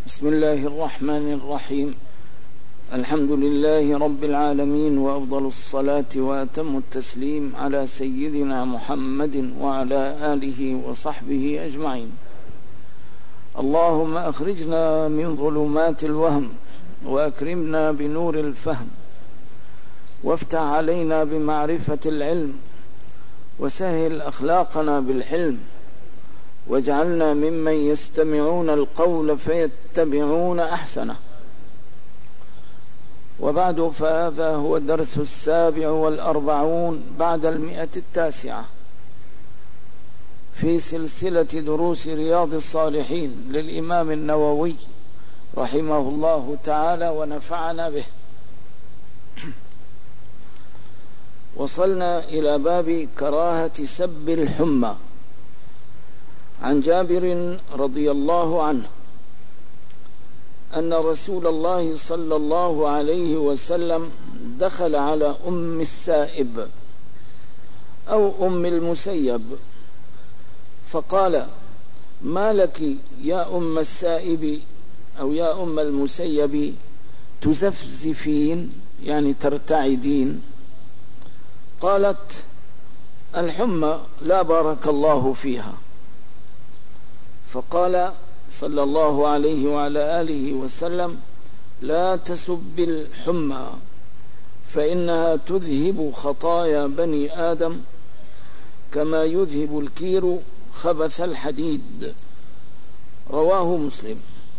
بسم الله الرحمن الرحيم. الحمد لله رب العالمين، وأفضل الصلاة وأتم التسليم على سيدنا محمد وعلى آله وصحبه أجمعين. اللهم أخرجنا من ظلمات الوهم وأكرمنا بنور الفهم، وافتح علينا بمعرفة العلم، وسهل أخلاقنا بالحلم، واجعلنا ممن يستمعون القول فيتبعون أحسنه. وبعد، فهذا هو الدرس 47 بعد 109 في سلسلة دروس رياض الصالحين للإمام النووي رحمه الله تعالى ونفعنا به. وصلنا إلى باب كراهة سب الحمى. عن جابر رضي الله عنه أن رسول الله صلى الله عليه وسلم دخل على أم السائب أو أم المسيب فقال: ما لك يا أم السائب أو يا أم المسيب تزفزفين، يعني ترتعدين؟ قالت: الحمى لا بارك الله فيها. فقال صلى الله عليه وعلى آله وسلم: لا تسب الحمى فإنها تذهب خطايا بني آدم كما يذهب الكير خبث الحديد. رواه مسلم.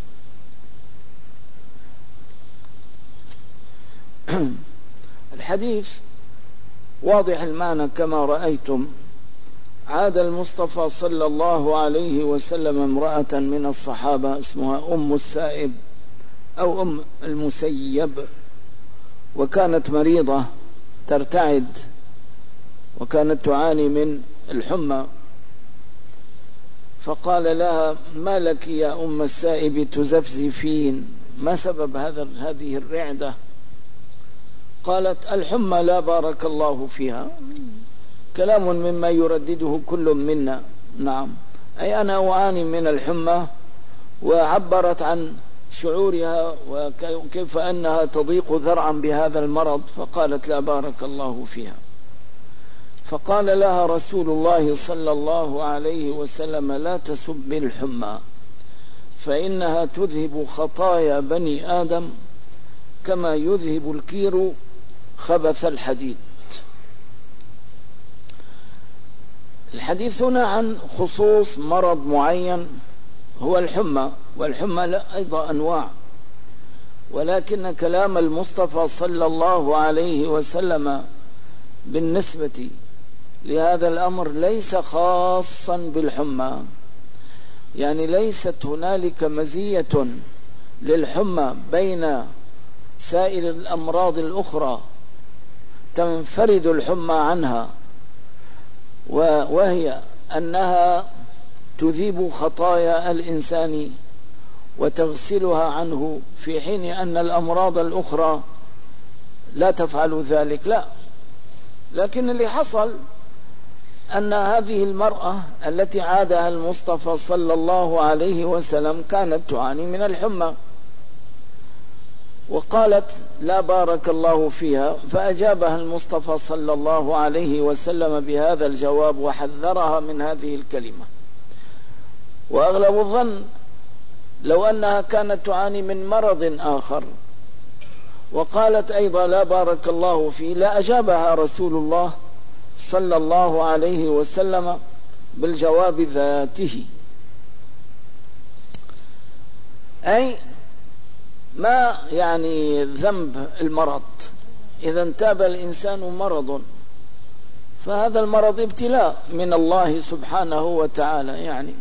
الحديث واضح المعنى كما رأيتم. عاد المصطفى صلى الله عليه وسلم امرأة من الصحابة اسمها أم السائب أو أم المسيب، وكانت مريضة ترتعد، وكانت تعاني من الحمى. فقال لها: ما لك يا أم السائب تزفزفين، ما سبب هذه الرعدة؟ قالت: الحمى لا بارك الله فيها. كلام مما يردده كل منا. نعم، أي أنا أعاني من الحمى، وعبرت عن شعورها وكيف أنها تضيق ذرعا بهذا المرض، فقالت: لا بارك الله فيها. فقال لها رسول الله صلى الله عليه وسلم: لا تسب الحمى فإنها تذهب خطايا بني آدم كما يذهب الكير خبث الحديد. الحديث هنا عن خصوص مرض معين هو الحمى، والحمى لا أيضا أنواع، ولكن كلام المصطفى صلى الله عليه وسلم بالنسبة لهذا الأمر ليس خاصا بالحمى، يعني ليست هنالك مزية للحمى بين سائر الأمراض الأخرى تنفرد الحمى عنها، وهي أنها تذيب خطايا الإنسان وتغسلها عنه، في حين أن الأمراض الأخرى لا تفعل ذلك. لا، لكن اللي حصل أن هذه المرأة التي عادها المصطفى صلى الله عليه وسلم كانت تعاني من الحمى، وقالت: لا بارك الله فيها. فأجابها المصطفى صلى الله عليه وسلم بهذا الجواب وحذرها من هذه الكلمة. وأغلب الظن لو أنها كانت تعاني من مرض آخر وقالت أيضا لا بارك الله فيه، لا أجابها رسول الله صلى الله عليه وسلم بالجواب ذاته. أي ما يعني ذنب المرض؟ إذا انتاب الإنسان مرض فهذا المرض ابتلاء من الله سبحانه وتعالى، يعني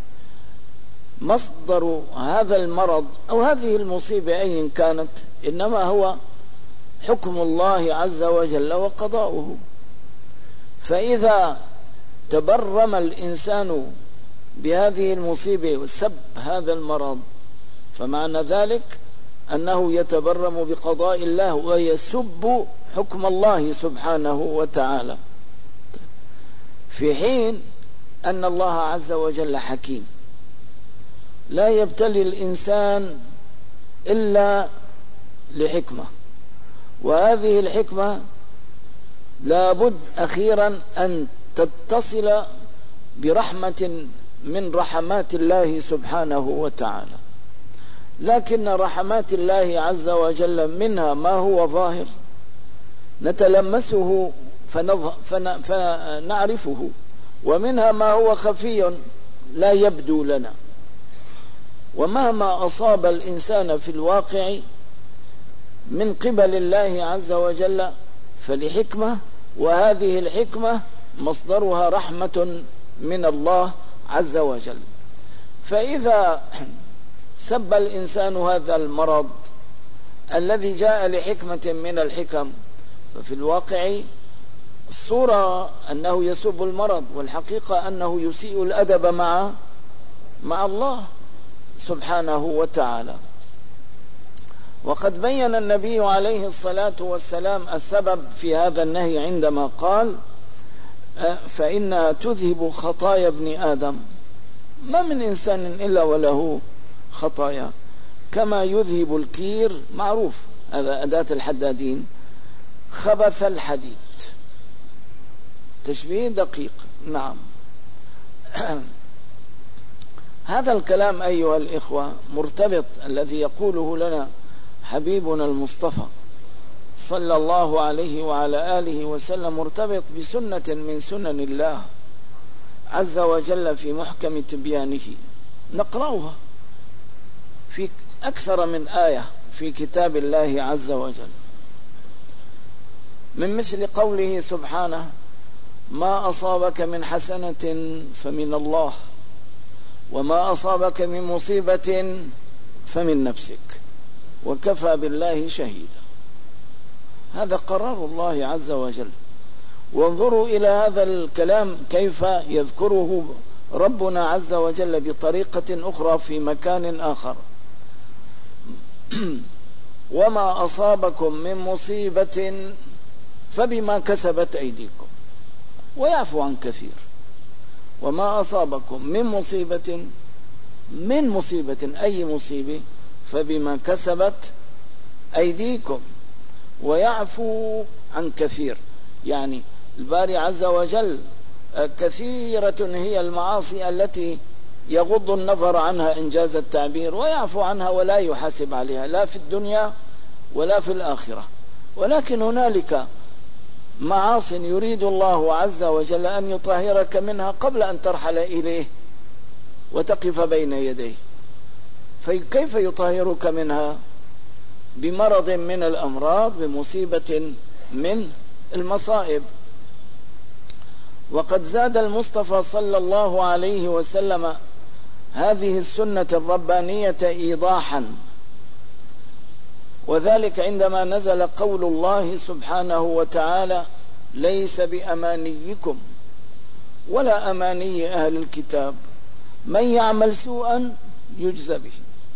مصدر هذا المرض أو هذه المصيبة أي كانت إنما هو حكم الله عز وجل وقضاؤه. فإذا تبرم الإنسان بهذه المصيبة وسب هذا المرض، فمعنى ذلك أنه يتبرم بقضاء الله ويسب حكم الله سبحانه وتعالى، في حين أن الله عز وجل حكيم لا يبتلي الإنسان إلا لحكمة، وهذه الحكمة لابد أخيرا أن تتصل برحمة من رحمات الله سبحانه وتعالى. لكن رحمات الله عز وجل منها ما هو ظاهر نتلمسه فنعرفه، ومنها ما هو خفي لا يبدو لنا. ومهما أصاب الإنسان في الواقع من قبل الله عز وجل فلحكمة، وهذه الحكمة مصدرها رحمة من الله عز وجل. فإذا سب الإنسان هذا المرض الذي جاء لحكمة من الحكم، ففي الواقع الصورة أنه يسب المرض، والحقيقة أنه يسيء الأدب مع الله سبحانه وتعالى. وقد بين النبي عليه الصلاة والسلام السبب في هذا النهي عندما قال: فإنها تذهب خطايا ابن آدم. ما من إنسان إلا وله خطايا، كما يذهب الكير، معروف هذا أداة الحدادين، خبث الحديد. تشبيه دقيق. نعم. هذا الكلام أيها الإخوة مرتبط، الذي يقوله لنا حبيبنا المصطفى صلى الله عليه وعلى آله وسلم، مرتبط بسنة من سنن الله عز وجل في محكم تبيانه، نقرأها في أكثر من آية في كتاب الله عز وجل، من مثل قوله سبحانه: ما أصابك من حسنة فمن الله، وما أصابك من مصيبة فمن نفسك، وكفى بالله شهيدا. هذا قرار الله عز وجل. وانظروا إلى هذا الكلام كيف يذكره ربنا عز وجل بطريقة أخرى في مكان آخر: وما أصابكم من مصيبة فبما كسبت أيديكم ويعفو عن كثير. وما أصابكم من مصيبة أي مصيبة فبما كسبت أيديكم ويعفو عن كثير. يعني الباري عز وجل كثيرة هي المعاصي التي يغض النظر عنها إنجاز التعبير، ويعفو عنها ولا يحاسب عليها، لا في الدنيا ولا في الآخرة. ولكن هنالك معاص يريد الله عز وجل أن يطهرك منها قبل أن ترحل إليه وتقف بين يديه. فكيف يطهرك منها؟ بمرض من الأمراض، بمصيبة من المصائب. وقد زاد المصطفى صلى الله عليه وسلم هذه السنة الربانية إيضاحا، وذلك عندما نزل قول الله سبحانه وتعالى: ليس بأمانيكم ولا أماني أهل الكتاب من يعمل سوءا يجزى به.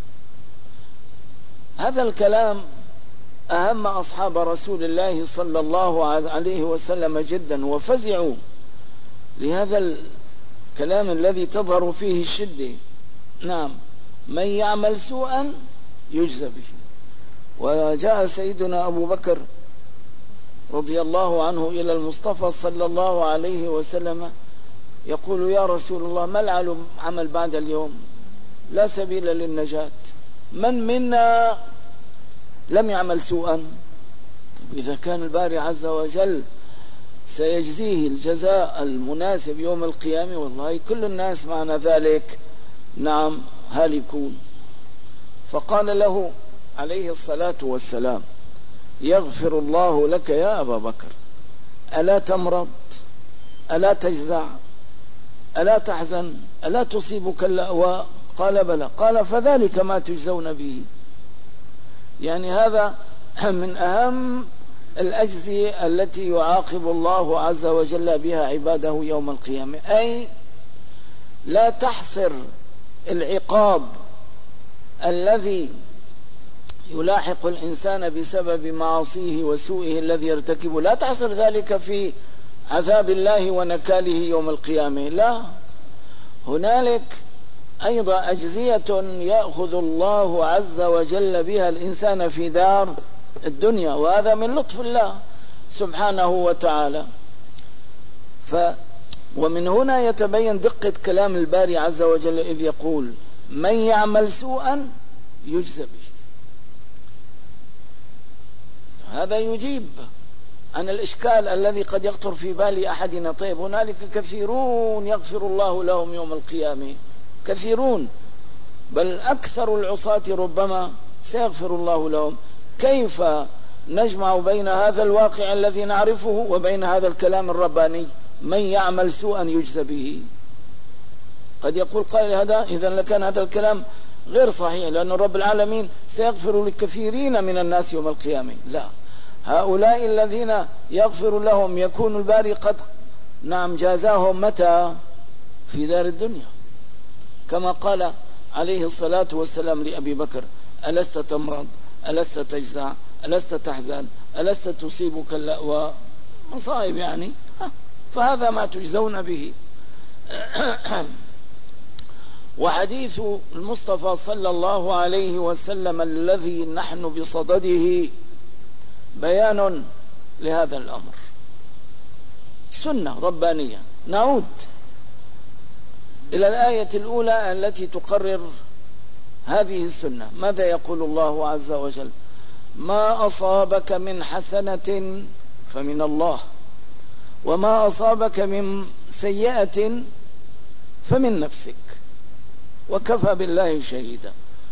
هذا الكلام أهم أصحاب رسول الله صلى الله عليه وسلم جدا، وفزعوا لهذا الكلام الذي تظهر فيه الشدة. نعم، من يعمل سوءا يجزى به. وجاء سيدنا أبو بكر رضي الله عنه إلى المصطفى صلى الله عليه وسلم يقول: يا رسول الله، ما العمل بعد اليوم؟ لا سبيل للنجاة، من منا لم يعمل سوءا؟ إذا كان الباري عز وجل سيجزيه الجزاء المناسب يوم القيامة، والله كل الناس معنى ذلك نعم هالكون. فقال له عليه الصلاة والسلام: يغفر الله لك يا أبا بكر، ألا تمرض؟ ألا تجزع؟ ألا تحزن؟ ألا تصيبك اللأواء؟ قال: بلى. قال: فذلك ما تجزون به. يعني هذا من أهم الأجزية التي يعاقب الله عز وجل بها عباده يوم القيامة، أي لا تحصر العقاب الذي يلاحق الإنسان بسبب معاصيه وسوءه الذي يرتكبه، لا تحصر ذلك في عذاب الله ونكاله يوم القيامة. لا، هنالك أيضا أجزية يأخذ الله عز وجل بها الإنسان في دار الدنيا، وهذا من لطف الله سبحانه وتعالى. ومن هنا يتبين دقة كلام الباري عز وجل إذ يقول من يعمل سوءا يجزى به. هذا يجيب عن الإشكال الذي قد يخطر في بال أحدنا. طيب هنالك كثيرون يغفر الله لهم يوم القيامة، كثيرون، بل أكثر العصاة ربما سيغفر الله لهم. كيف نجمع بين هذا الواقع الذي نعرفه وبين هذا الكلام الرباني من يعمل سوءا يجزى به؟ قد يقول قائل هذا إذن لكان هذا الكلام غير صحيح، لأن رب العالمين سيغفر لكثيرين من الناس يوم القيامة. لا، هؤلاء الذين يغفر لهم يكون الباري قد جازاهم متى؟ في دار الدنيا، كما قال عليه الصلاة والسلام لأبي بكر ألست تمرض، ألست تجزع، ألست تحزن، ألست تصيبك ومصائب يعني، فهذا ما تجزون به. وحديث المصطفى صلى الله عليه وسلم الذي نحن بصدده بيان لهذا الأمر، سنة ربانية. نعود إلى الآية الأولى التي تقرر هذه السنة. ماذا يقول الله عز وجل؟ ما أصابك من حسنة فمن الله، وما أصابك من سيئة فمن نفسك، وكفى بالله شهيدا.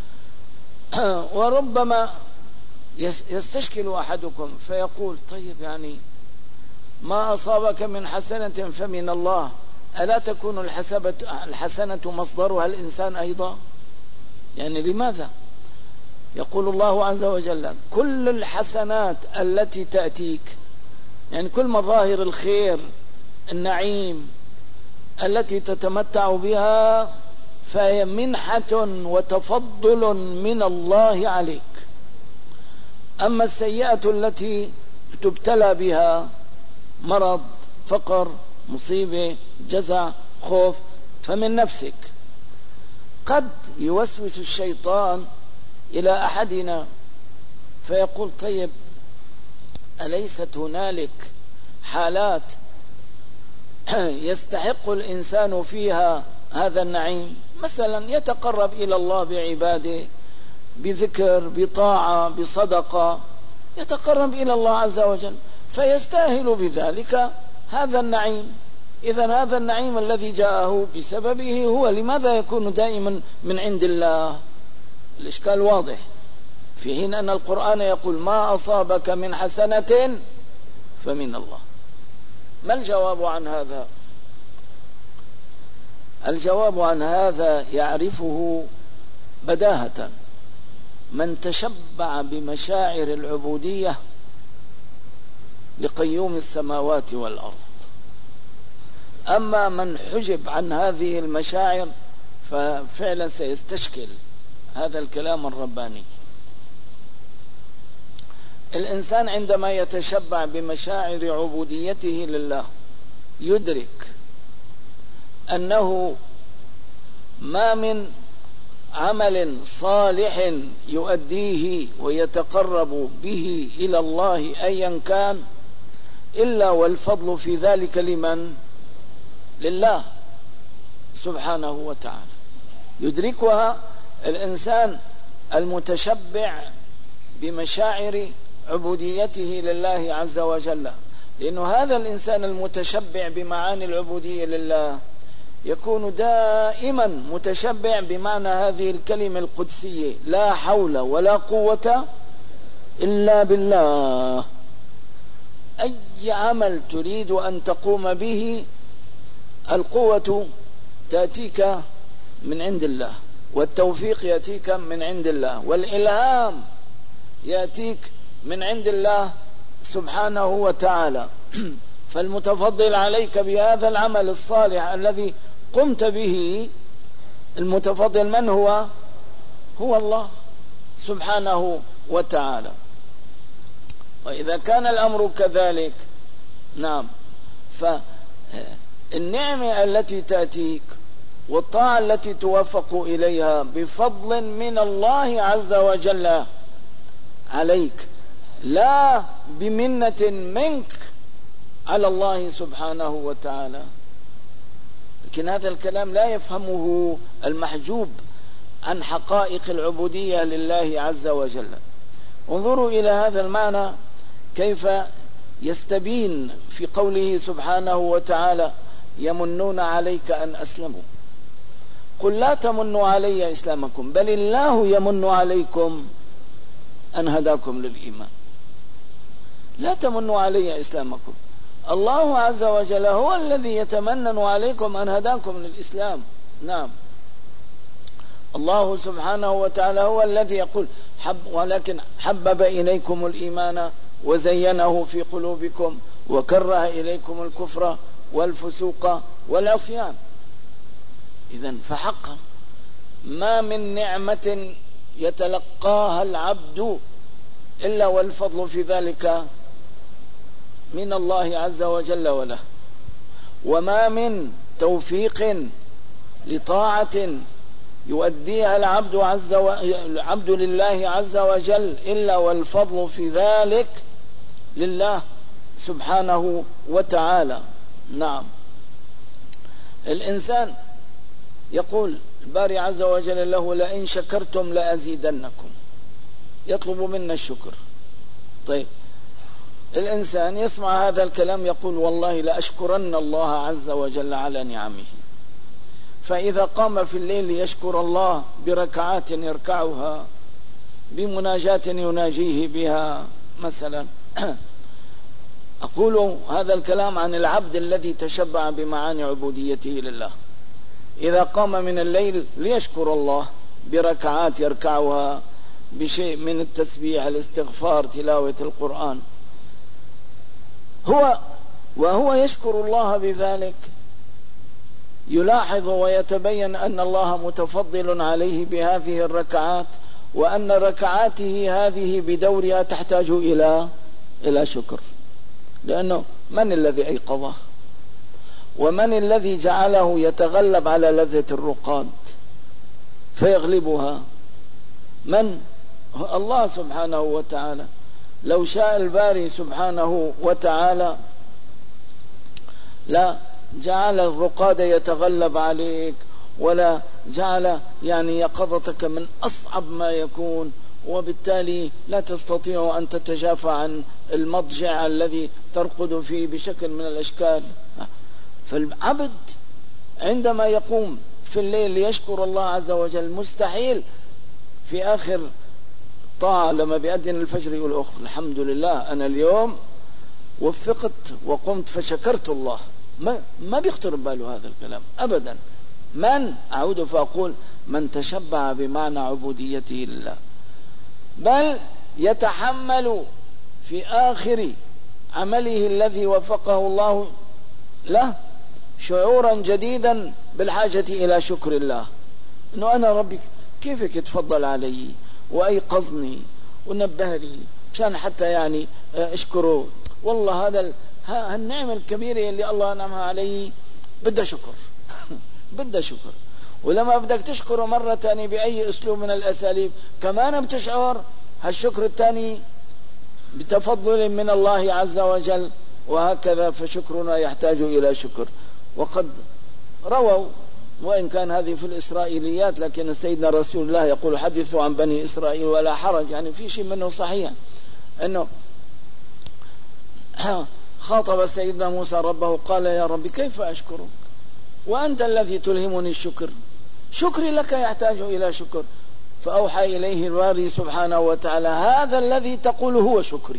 وربما يستشكل أحدكم فيقول طيب يعني ما أصابك من حسنة فمن الله، ألا تكون الحسنة مصدرها الإنسان أيضا؟ يعني لماذا؟ يقول الله عز وجل كل الحسنات التي تأتيك، يعني كل مظاهر الخير النعيم التي تتمتع بها فهي منحة وتفضل من الله عليك. أما السيئة التي تبتلى بها مرض، فقر، مصيبة، جزع، خوف، فمن نفسك. قد يوسوس الشيطان إلى أحدنا فيقول طيب أليست هنالك حالات يستحق الإنسان فيها هذا النعيم؟ مثلا يتقرب إلى الله بعباده، بذكر، بطاعة، بصدقة، يتقرب إلى الله عز وجل فيستاهل بذلك هذا النعيم. إذن هذا النعيم الذي جاءه بسببه هو لماذا يكون دائما من عند الله؟ الإشكال واضح، في حين أن القرآن يقول ما أصابك من حسنة فمن الله. ما الجواب عن هذا؟ الجواب عن هذا يعرفه بداهة من تشبع بمشاعر العبودية لقيوم السماوات والأرض. أما من حجب عن هذه المشاعر ففعلا سيستشكل هذا الكلام الرباني. الإنسان عندما يتشبع بمشاعر عبوديته لله يدرك أنه ما من عمل صالح يؤديه ويتقرب به إلى الله أيا كان إلا والفضل في ذلك لمن؟ لله سبحانه وتعالى. يدركها الإنسان المتشبع بمشاعر عبوديته لله عز وجل، لأنه هذا الإنسان المتشبع بمعاني العبودية لله يكون دائما متشبع بمعنى هذه الكلمة القدسية لا حول ولا قوة إلا بالله. أي عمل تريد أن تقوم به القوة تأتيك من عند الله، والتوفيق يأتيك من عند الله، والإلهام يأتيك من عند الله سبحانه وتعالى. فالمتفضل عليك بهذا العمل الصالح الذي قمت به، المتفضل من هو؟ هو الله سبحانه وتعالى. وإذا كان الأمر كذلك نعم، فالنعمة التي تأتيك والطاعة التي توفق إليها بفضل من الله عز وجل عليك، لا بمنة منك على الله سبحانه وتعالى. لكن هذا الكلام لا يفهمه المحجوب عن حقائق العبودية لله عز وجل. انظروا إلى هذا المعنى كيف يستبين في قوله سبحانه وتعالى: يمنون عليك أن أسلموا. قل لا تمنوا علي إسلامكم بل الله يمن عليكم أن هداكم للإيمان. لا تمنوا علي إسلامكم، الله عز وجل هو الذي يتمنن عليكم أن هداكم للإسلام. نعم، الله سبحانه وتعالى هو الذي يقول ولكن حبب إليكم الإيمان وزينه في قلوبكم وكره إليكم الكفر والفسوق والعصيان. إذن فحقا ما من نعمة يتلقاها العبد إلا والفضل في ذلك من الله عز وجل وله، وما من توفيق لطاعة يؤديها العبد لله عز وجل إلا والفضل في ذلك لله سبحانه وتعالى. نعم، الإنسان يقول الباري عز وجل له: لئن شكرتم لأزيدنكم، يطلب منا الشكر. طيب، الإنسان يسمع هذا الكلام يقول: والله لأشكرن الله عز وجل على نعمه. فإذا قام في الليل يشكر الله بركعات يركعها، بمناجاة يناجيه بها مثلا. أقول هذا الكلام عن العبد الذي تشبع بمعاني عبوديته لله. إذا قام من الليل ليشكر الله بركعات يركعها، بشيء من التسبيح، الاستغفار، تلاوة القرآن، وهو يشكر الله بذلك، يلاحظ ويتبين أن الله متفضل عليه بهذه الركعات، وأن ركعاته هذه بدورها تحتاج إلى شكر. لأنه من الذي أيقظه؟ ومن الذي جعله يتغلب على لذة الرقاد فيغلبها؟ من؟ الله سبحانه وتعالى. لو شاء الباري سبحانه وتعالى لا جعل الرقاد يتغلب عليك، ولا جعل يقظتك من أصعب ما يكون، وبالتالي لا تستطيع أن تتجافى عن المضجع الذي ترقد فيه بشكل من الأشكال. فالعبد عندما يقوم في الليل ليشكر الله عز وجل، مستحيل في آخر طاعة لما بيأذن الفجر يقول: الحمد لله أنا اليوم وفقت وقمت فشكرت الله. ما بيخطر بباله هذا الكلام أبدا. من أعود فأقول: من تشبع بمعنى عبوديته لله، بل يتحمل في آخر عمله الذي وفقه الله له شعورا جديدا بالحاجة إلى شكر الله، أنه أنا ربي كيفك تفضل علي وأيقظني ونبهني مشان حتى أشكره. والله هذا النعمة الكبيرة اللي الله أنعمها علي بدها شكر. بدها شكر. ولما بدك تشكره مرة تانية بأي أسلوب من الأساليب كمان بتشعر هالشكر الثاني بتفضل من الله عز وجل، وهكذا فشكرنا يحتاج إلى شكر. وقد رووا، وإن كان هذه في الإسرائيليات، لكن سيدنا رسول الله يقول: حدثوا عن بني إسرائيل ولا حرج، في شيء منه صحيح، أنه خاطب سيدنا موسى ربه قال: يا رب كيف أشكرك وأنت الذي تلهمني الشكر؟ شكري لك يحتاج إلى شكر. فأوحى إليه الباري سبحانه وتعالى: هذا الذي تقول هو شكري.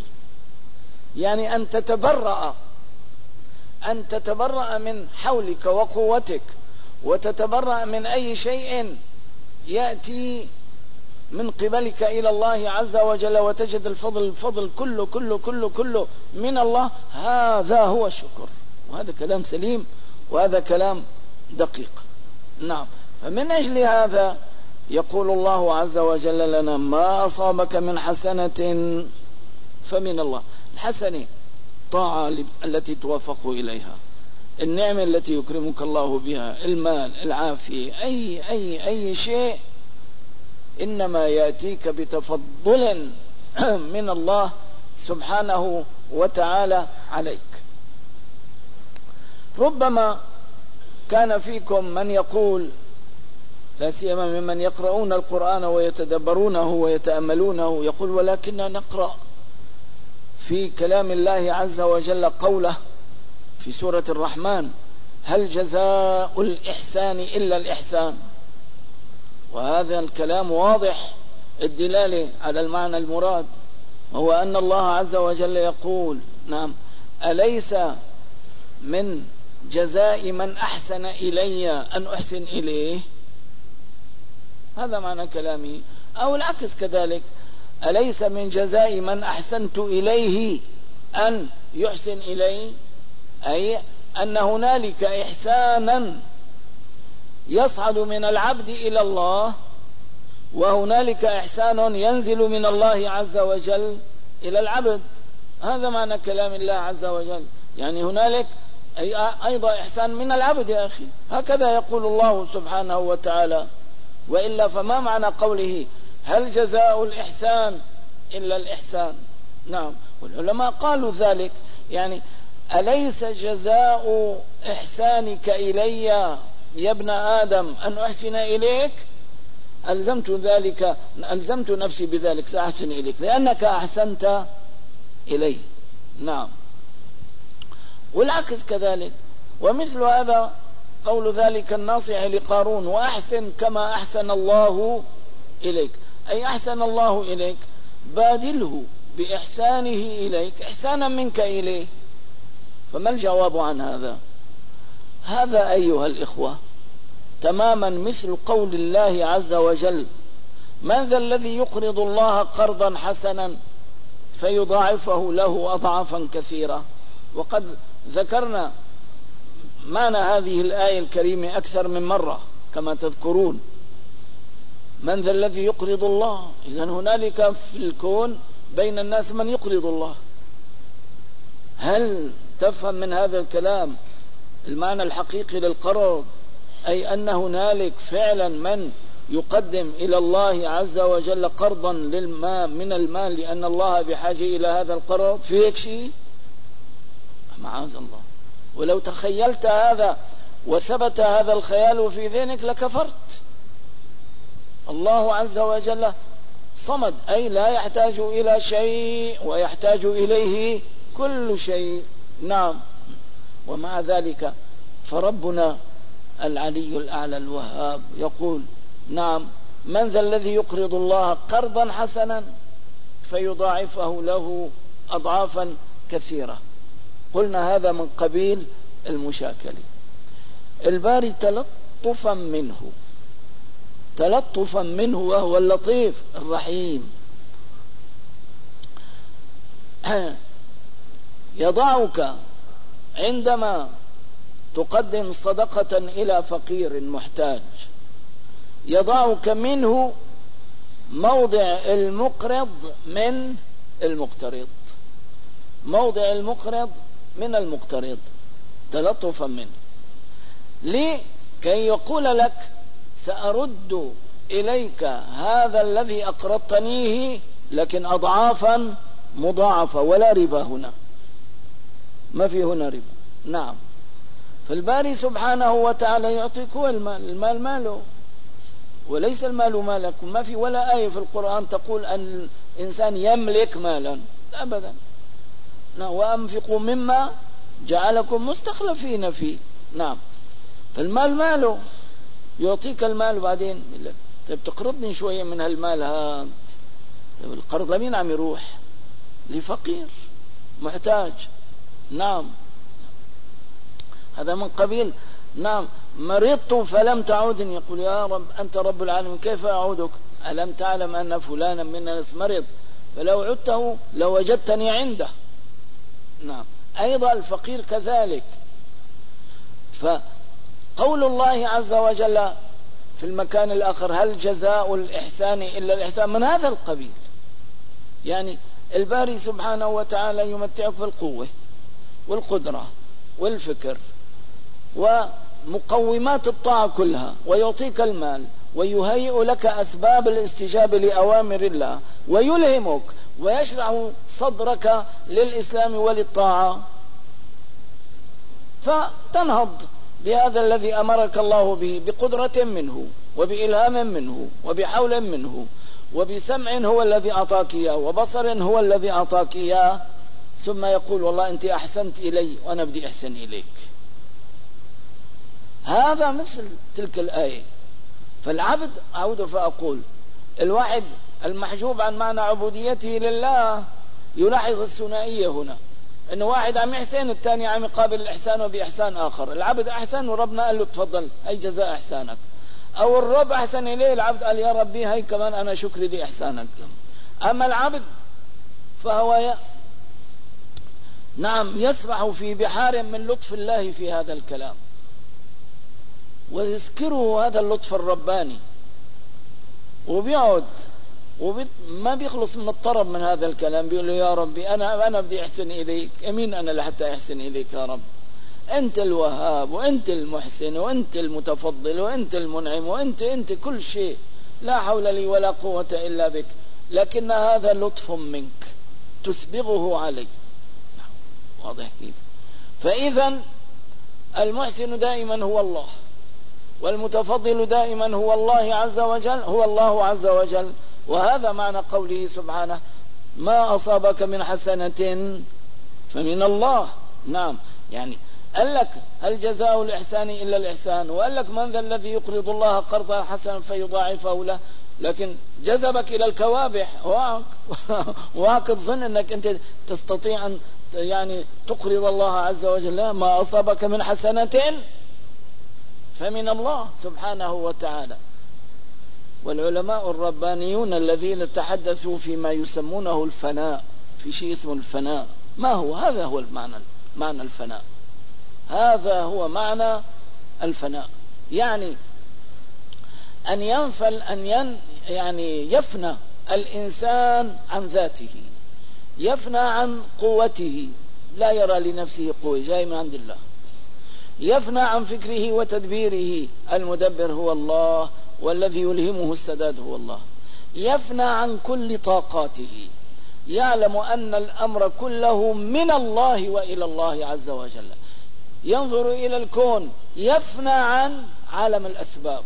أن تتبرأ من حولك وقوتك، وتتبرأ من أي شيء يأتي من قبلك إلى الله عز وجل، وتجد الفضل كله كله كله كله من الله. هذا هو الشكر، وهذا كلام سليم، وهذا كلام دقيق. نعم، فمن أجل هذا يقول الله عز وجل لنا: ما أصابك من حسنة فمن الله. الحسنة طاعة التي توفق إليها، النعمة التي يكرمك الله بها، المال، العافية، أي شيء، إنما يأتيك بتفضل من الله سبحانه وتعالى عليك. ربما كان فيكم من يقول، لا سيما ممن يقرؤون القرآن ويتدبرونه ويتأملونه، يقول: ولكننا نقرأ في كلام الله عز وجل قوله في سورة الرحمن: هل جزاء الإحسان إلا الإحسان؟ وهذا الكلام واضح الدلالة على المعنى المراد، وهو أن الله عز وجل يقول: نعم، أليس من جزاء من أحسن إلي أن أحسن إليه؟ هذا معنى كلامه. أو العكس كذلك: أليس من جزاء من أحسنت إليه أن يحسن إلي؟ أي أن هنالك إحسانا يصعد من العبد إلى الله، وهنالك إحسان ينزل من الله عز وجل إلى العبد. هذا معنى كلام الله عز وجل، يعني هنالك أيضا إحسان من العبد يا أخي، هكذا يقول الله سبحانه وتعالى. وإلا فما معنى قوله: هل جزاء الإحسان إلا الإحسان؟ نعم، والعلماء قالوا ذلك، يعني أليس جزاء إحسانك إلي يا ابن آدم أن أحسن إليك؟ ألزمت نفسي بذلك، سأحسن إليك لأنك أحسنت إلي. نعم، والعكس كذلك. ومثل هذا قول ذلك الناصح لقارون: وأحسن كما أحسن الله إليك، أي أحسن الله إليك، بادله بإحسانه إليك إحسانا منك إليه. فما الجواب عن هذا؟ هذا أيها الإخوة تماما مثل قول الله عز وجل: من ذا الذي يقرض الله قرضا حسنا فيضاعفه له أضعافا كثيرة. وقد ذكرنا معنى هذه الآية الكريمة أكثر من مرة كما تذكرون. من ذا الذي يقرض الله؟ إذن هنالك في الكون بين الناس من يقرض الله. هل تفهم من هذا الكلام المعنى الحقيقي للقرض؟ أي أن هنالك فعلا من يقدم إلى الله عز وجل قرضا من المال لأن الله بحاجة إلى هذا القرض؟ في هيك شيء؟ معاذ الله. ولو تخيلت هذا وثبت هذا الخيال في ذهنك لكفرت. الله عز وجل صمد، أي لا يحتاج إلى شيء ويحتاج إليه كل شيء. نعم، ومع ذلك فربنا العلي الأعلى الوهاب يقول: نعم، من ذا الذي يقرض الله قرضا حسنا فيضاعفه له أضعافا كثيرة. قلنا هذا من قبيل المشاكلة. الباري تلطفا منه وهو اللطيف الرحيم يضعك عندما تقدم صدقة إلى فقير محتاج، يضعك منه موضع المقرض من المقترض، موضع المقرض من المقترض تلطفا منه، لكي يقول لك: سأرد إليك هذا الذي أقرضتنيه لكن أضعافا مضاعفة، ولا ربا هنا، ما في هنا ربا. نعم، فالباري سبحانه وتعالى يعطيك هو المال ماله وليس المال مالك. ما في ولا آية في القرآن تقول أن الإنسان يملك مالا، أبدا. وأنفقوا مما جعلكم مستخلفين فيه. نعم، فالمال ماله، يعطيك المال وبعدين طيب تقرضني شوية من هالمال هذا. طيب القرض لمين عم يروح؟ لفقير محتاج. نعم، هذا من قبيل: نعم، مرضت فلم تعودني. يقول: يا رب أنت رب العالمين، كيف أعودك؟ ألم تعلم أن فلانا من الناس مرض فلو عدته لوجدتني عنده. نعم، أيضا الفقير كذلك. فقول الله عز وجل في المكان الآخر: هل جزاء الإحسان إلا الإحسان، من هذا القبيل. يعني الباري سبحانه وتعالى يمتعك بالقوة والقدرة والفكر ومقومات الطاعة كلها، ويعطيك المال ويهيئ لك أسباب الاستجابة لأوامر الله، ويلهمك ويشرح صدرك للإسلام وللطاعة، فتنهض بهذا الذي أمرك الله به بقدرة منه وبإلهام منه وبحول منه وبسمع هو الذي أعطاك إياه وبصر هو الذي أعطاك إياه، ثم يقول والله أنت أحسنت إلي وأنا بدي أحسن إليك. هذا مثل تلك الآية. فالعبد، أعود فأقول، الواحد المحجوب عن معنى عبوديته لله يلاحظ الثنائية هنا، انه واحد عم يحسن، الثاني عم يقابل الاحسان بإحسان آخر. العبد أحسن وربنا قال له تفضل هي جزاء إحسانك، أو الرب أحسن إليه، العبد قال يا ربي هي كمان أنا شكري لإحسانك. أما العبد فهو نعم يسبح في بحار من لطف الله في هذا الكلام، ويذكره هذا اللطف الرباني، وبيقعد ما بيخلص من الطرب من هذا الكلام، بيقول له يا ربي أنا بدي أحسن إليك، أمين أنا لحتى أحسن إليك يا رب، أنت الوهاب وأنت المحسن وأنت المتفضل وأنت المنعم وأنت كل شيء، لا حول لي ولا قوة إلا بك، لكن هذا لطف منك تسبغه علي. واضح كيف؟ فإذا المحسن دائما هو الله، والمتفضل دائما هو الله عز وجل، هو الله عز وجل. وهذا معنى قوله سبحانه ما أصابك من حسنة فمن الله. نعم، يعني قال لك هل جزاء الإحسان إلا الإحسان، وقال لك من ذا الذي يقرض الله قرضا حسنا فيضاعفه له، لكن جذبك إلى الكوابح وهاك تظن أنك أنت تستطيع أن يعني تقرض الله عز وجل. لا، ما أصابك من حسنة فمن الله سبحانه وتعالى. والعلماء الربانيون الذين تحدثوا فيما يسمونه الفناء، في شيء اسمه الفناء، ما هو؟ هذا هو معنى الفناء، هذا هو معنى الفناء، يعني أن ينفل يعني يفنى الإنسان عن ذاته، يفنى عن قوته، لا يرى لنفسه قوة جاي من عند الله، يفنى عن فكره وتدبيره، المدبر هو الله والذي يلهمه السداد هو الله، يفنى عن كل طاقاته، يعلم أن الأمر كله من الله وإلى الله عز وجل، ينظر إلى الكون، يفنى عن عالم الأسباب،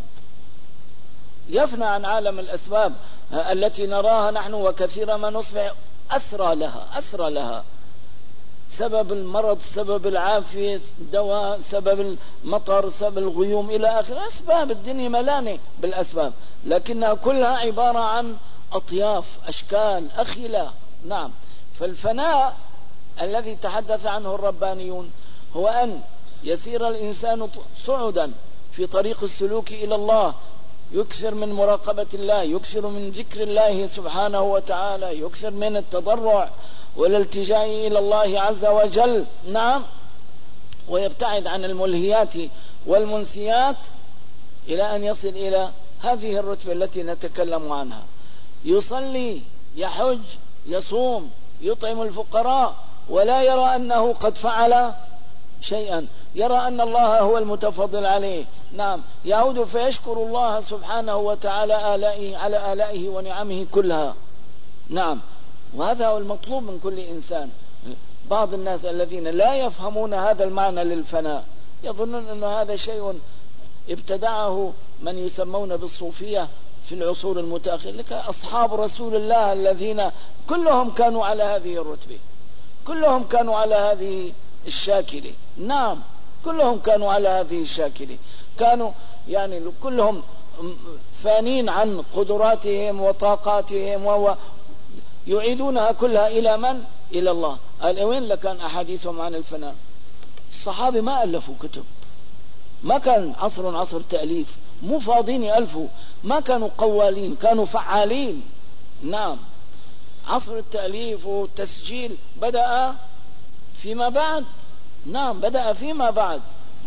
يفنى عن عالم الأسباب التي نراها نحن، وكثيرا ما نصبح أسرى لها، سبب المرض، سبب العافية، دواء، سبب المطر، سبب الغيوم إلى آخر أسباب. الدنيا ملانة بالأسباب، لكنها كلها عبارة عن أطياف، أشكال، أخيلة. نعم، فالفناء الذي تحدث عنه الربانيون هو أن يسير الإنسان صعدا في طريق السلوك إلى الله، يكثر من مراقبة الله، يكثر من ذكر الله سبحانه وتعالى، يكثر من التضرع والالتجاء إلى الله عز وجل. نعم، ويبتعد عن الملهيات والمنسيات إلى أن يصل إلى هذه الرتبة التي نتكلم عنها، يصلي، يحج، يصوم، يطعم الفقراء، ولا يرى أنه قد فعل شيئا، يرى أن الله هو المتفضل عليه. نعم، يعود فيشكر الله سبحانه وتعالى على آلائه ونعمه كلها. نعم، وهذا هو المطلوب من كل إنسان. بعض الناس الذين لا يفهمون هذا المعنى للفناء يظنون أن هذا شيء ابتدعه من يسمون بالصوفية في العصور المتأخرة، لك أصحاب رسول الله الذين كلهم كانوا على هذه الرتبة، كلهم كانوا على هذه الشاكلة. نعم، كلهم كانوا على هذه الشاكلة، كانوا يعني كلهم فانين عن قدراتهم وطاقاتهم يعيدونها كلها إلى من؟ إلى الله. قال وين لكان أحاديثهم عن الفناء؟ الصحابة ما ألفوا كتب، ما كان عصر تأليف، مو فاضين يألفوا، ما كانوا قوالين، كانوا فعالين. نعم، عصر التأليف والتسجيل بدأ فيما بعد. نعم، بدأ فيما بعد.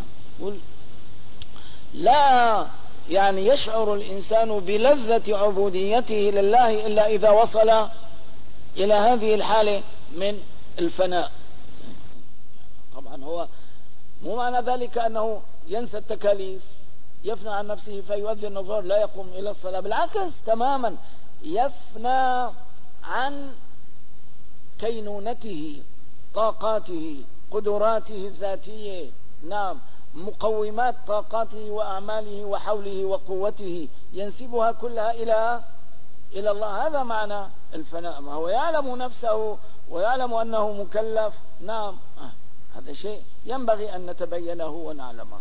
لا يعني يشعر الإنسان بلذة عبوديته لله إلا إذا وصل إلى هذه الحالة من الفناء. طبعا هو مو معنى ذلك أنه ينسى التكاليف، يفنى عن نفسه فيؤذن الظهر لا يقوم إلى الصلاة، بالعكس تماما يفنى عن كينونته، طاقاته، قدراته الذاتية، نعم، مقومات طاقاته وأعماله وحوله وقوته ينسبها كلها إلى الله. هذا معنى الفناء. ما هو يعلم نفسه ويعلم أنه مكلف، نعم، هذا شيء ينبغي أن نتبينه ونعلمه.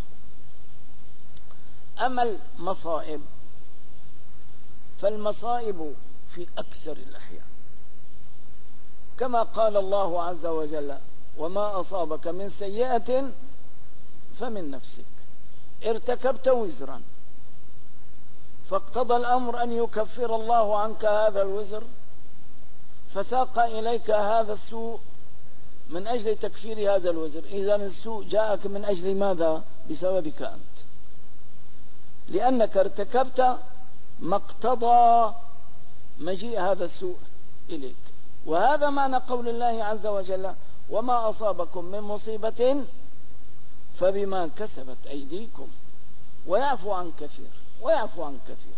أما المصائب فالمصائب في أكثر الأحيان كما قال الله عز وجل: وما أصابك من سيئة فمن نفسك، ارتكبت وزرا فاقتضى الأمر أن يكفر الله عنك هذا الوزر، فساق إليك هذا السوء من أجل تكفير هذا الوزر. إذن السوء جاءك من أجل ماذا؟ بسببك أنت، لأنك ارتكبت ما اقتضى مجيء هذا السوء إليك. وهذا معنى قول الله عز وجل: وما أصابكم من مصيبة فبما كسبت أيديكم ويعفو عن كثير.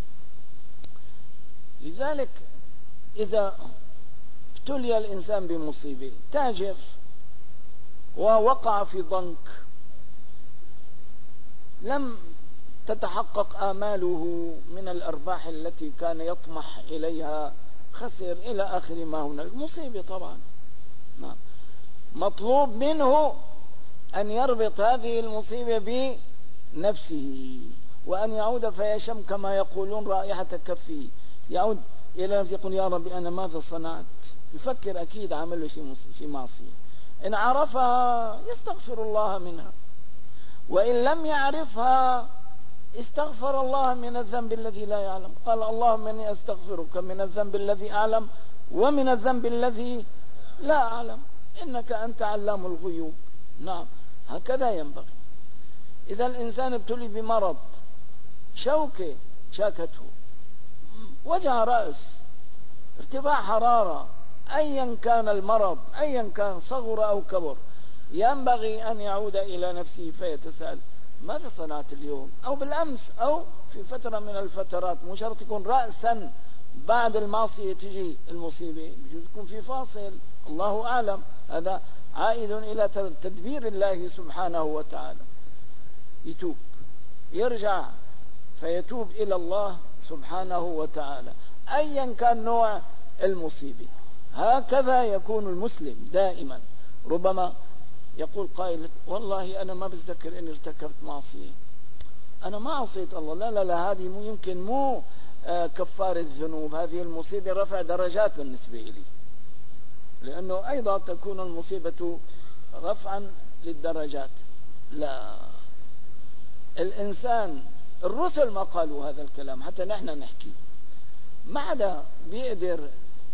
لذلك إذا ابتلي الإنسان بمصيبة، تاجر ووقع في ضنك، لم تتحقق آماله من الأرباح التي كان يطمح إليها، خسر إلى آخر ما هنالك، مصيبة طبعا. نعم، مطلوب منه أن يربط هذه المصيبة بنفسه، وأن يعود فيشم كما يقولون رائحة كفه، يعود إلى نفسه يقول: يا ربي أنا ماذا صنعت؟ يفكر أكيد عمل له شيء معصية. إن عرفها يستغفر الله منها، وإن لم يعرفها استغفر الله من الذنب الذي لا يعلم. قال: اللهم إني أستغفرك من الذنب الذي أعلم ومن الذنب الذي لا أعلم إنك أنت علام الغيوب. نعم، هكذا ينبغي. إذا الإنسان ابتلي بمرض، شوكة شاكته، وجع رأس، ارتفاع حرارة، أيا كان المرض، أيا كان صغر أو كبر، ينبغي أن يعود إلى نفسه فيتساءل: ماذا صنعت اليوم أو بالأمس أو في فترة من الفترات؟ مو شرط يكون رأسا بعد المعصية تجي المصيبة، بجوز يكون في فاصل، الله أعلم. هذا عائد إلى تدبير الله سبحانه وتعالى. يتوب، يرجع فيتوب إلى الله سبحانه وتعالى أيا كان نوع المصيبة. هكذا يكون المسلم دائما. ربما يقول قائل: والله أنا ما بتذكر أني ارتكبت معصية، أنا ما عصيت الله. لا، هذه يمكن مو كفار الذنوب، هذه المصيبة رفع درجات بالنسبة لي، لأنه أيضا تكون المصيبة رفعا للدرجات. لا، الإنسان، الرسل ما قالوا هذا الكلام، حتى نحن نحكي. ما حدا بيقدر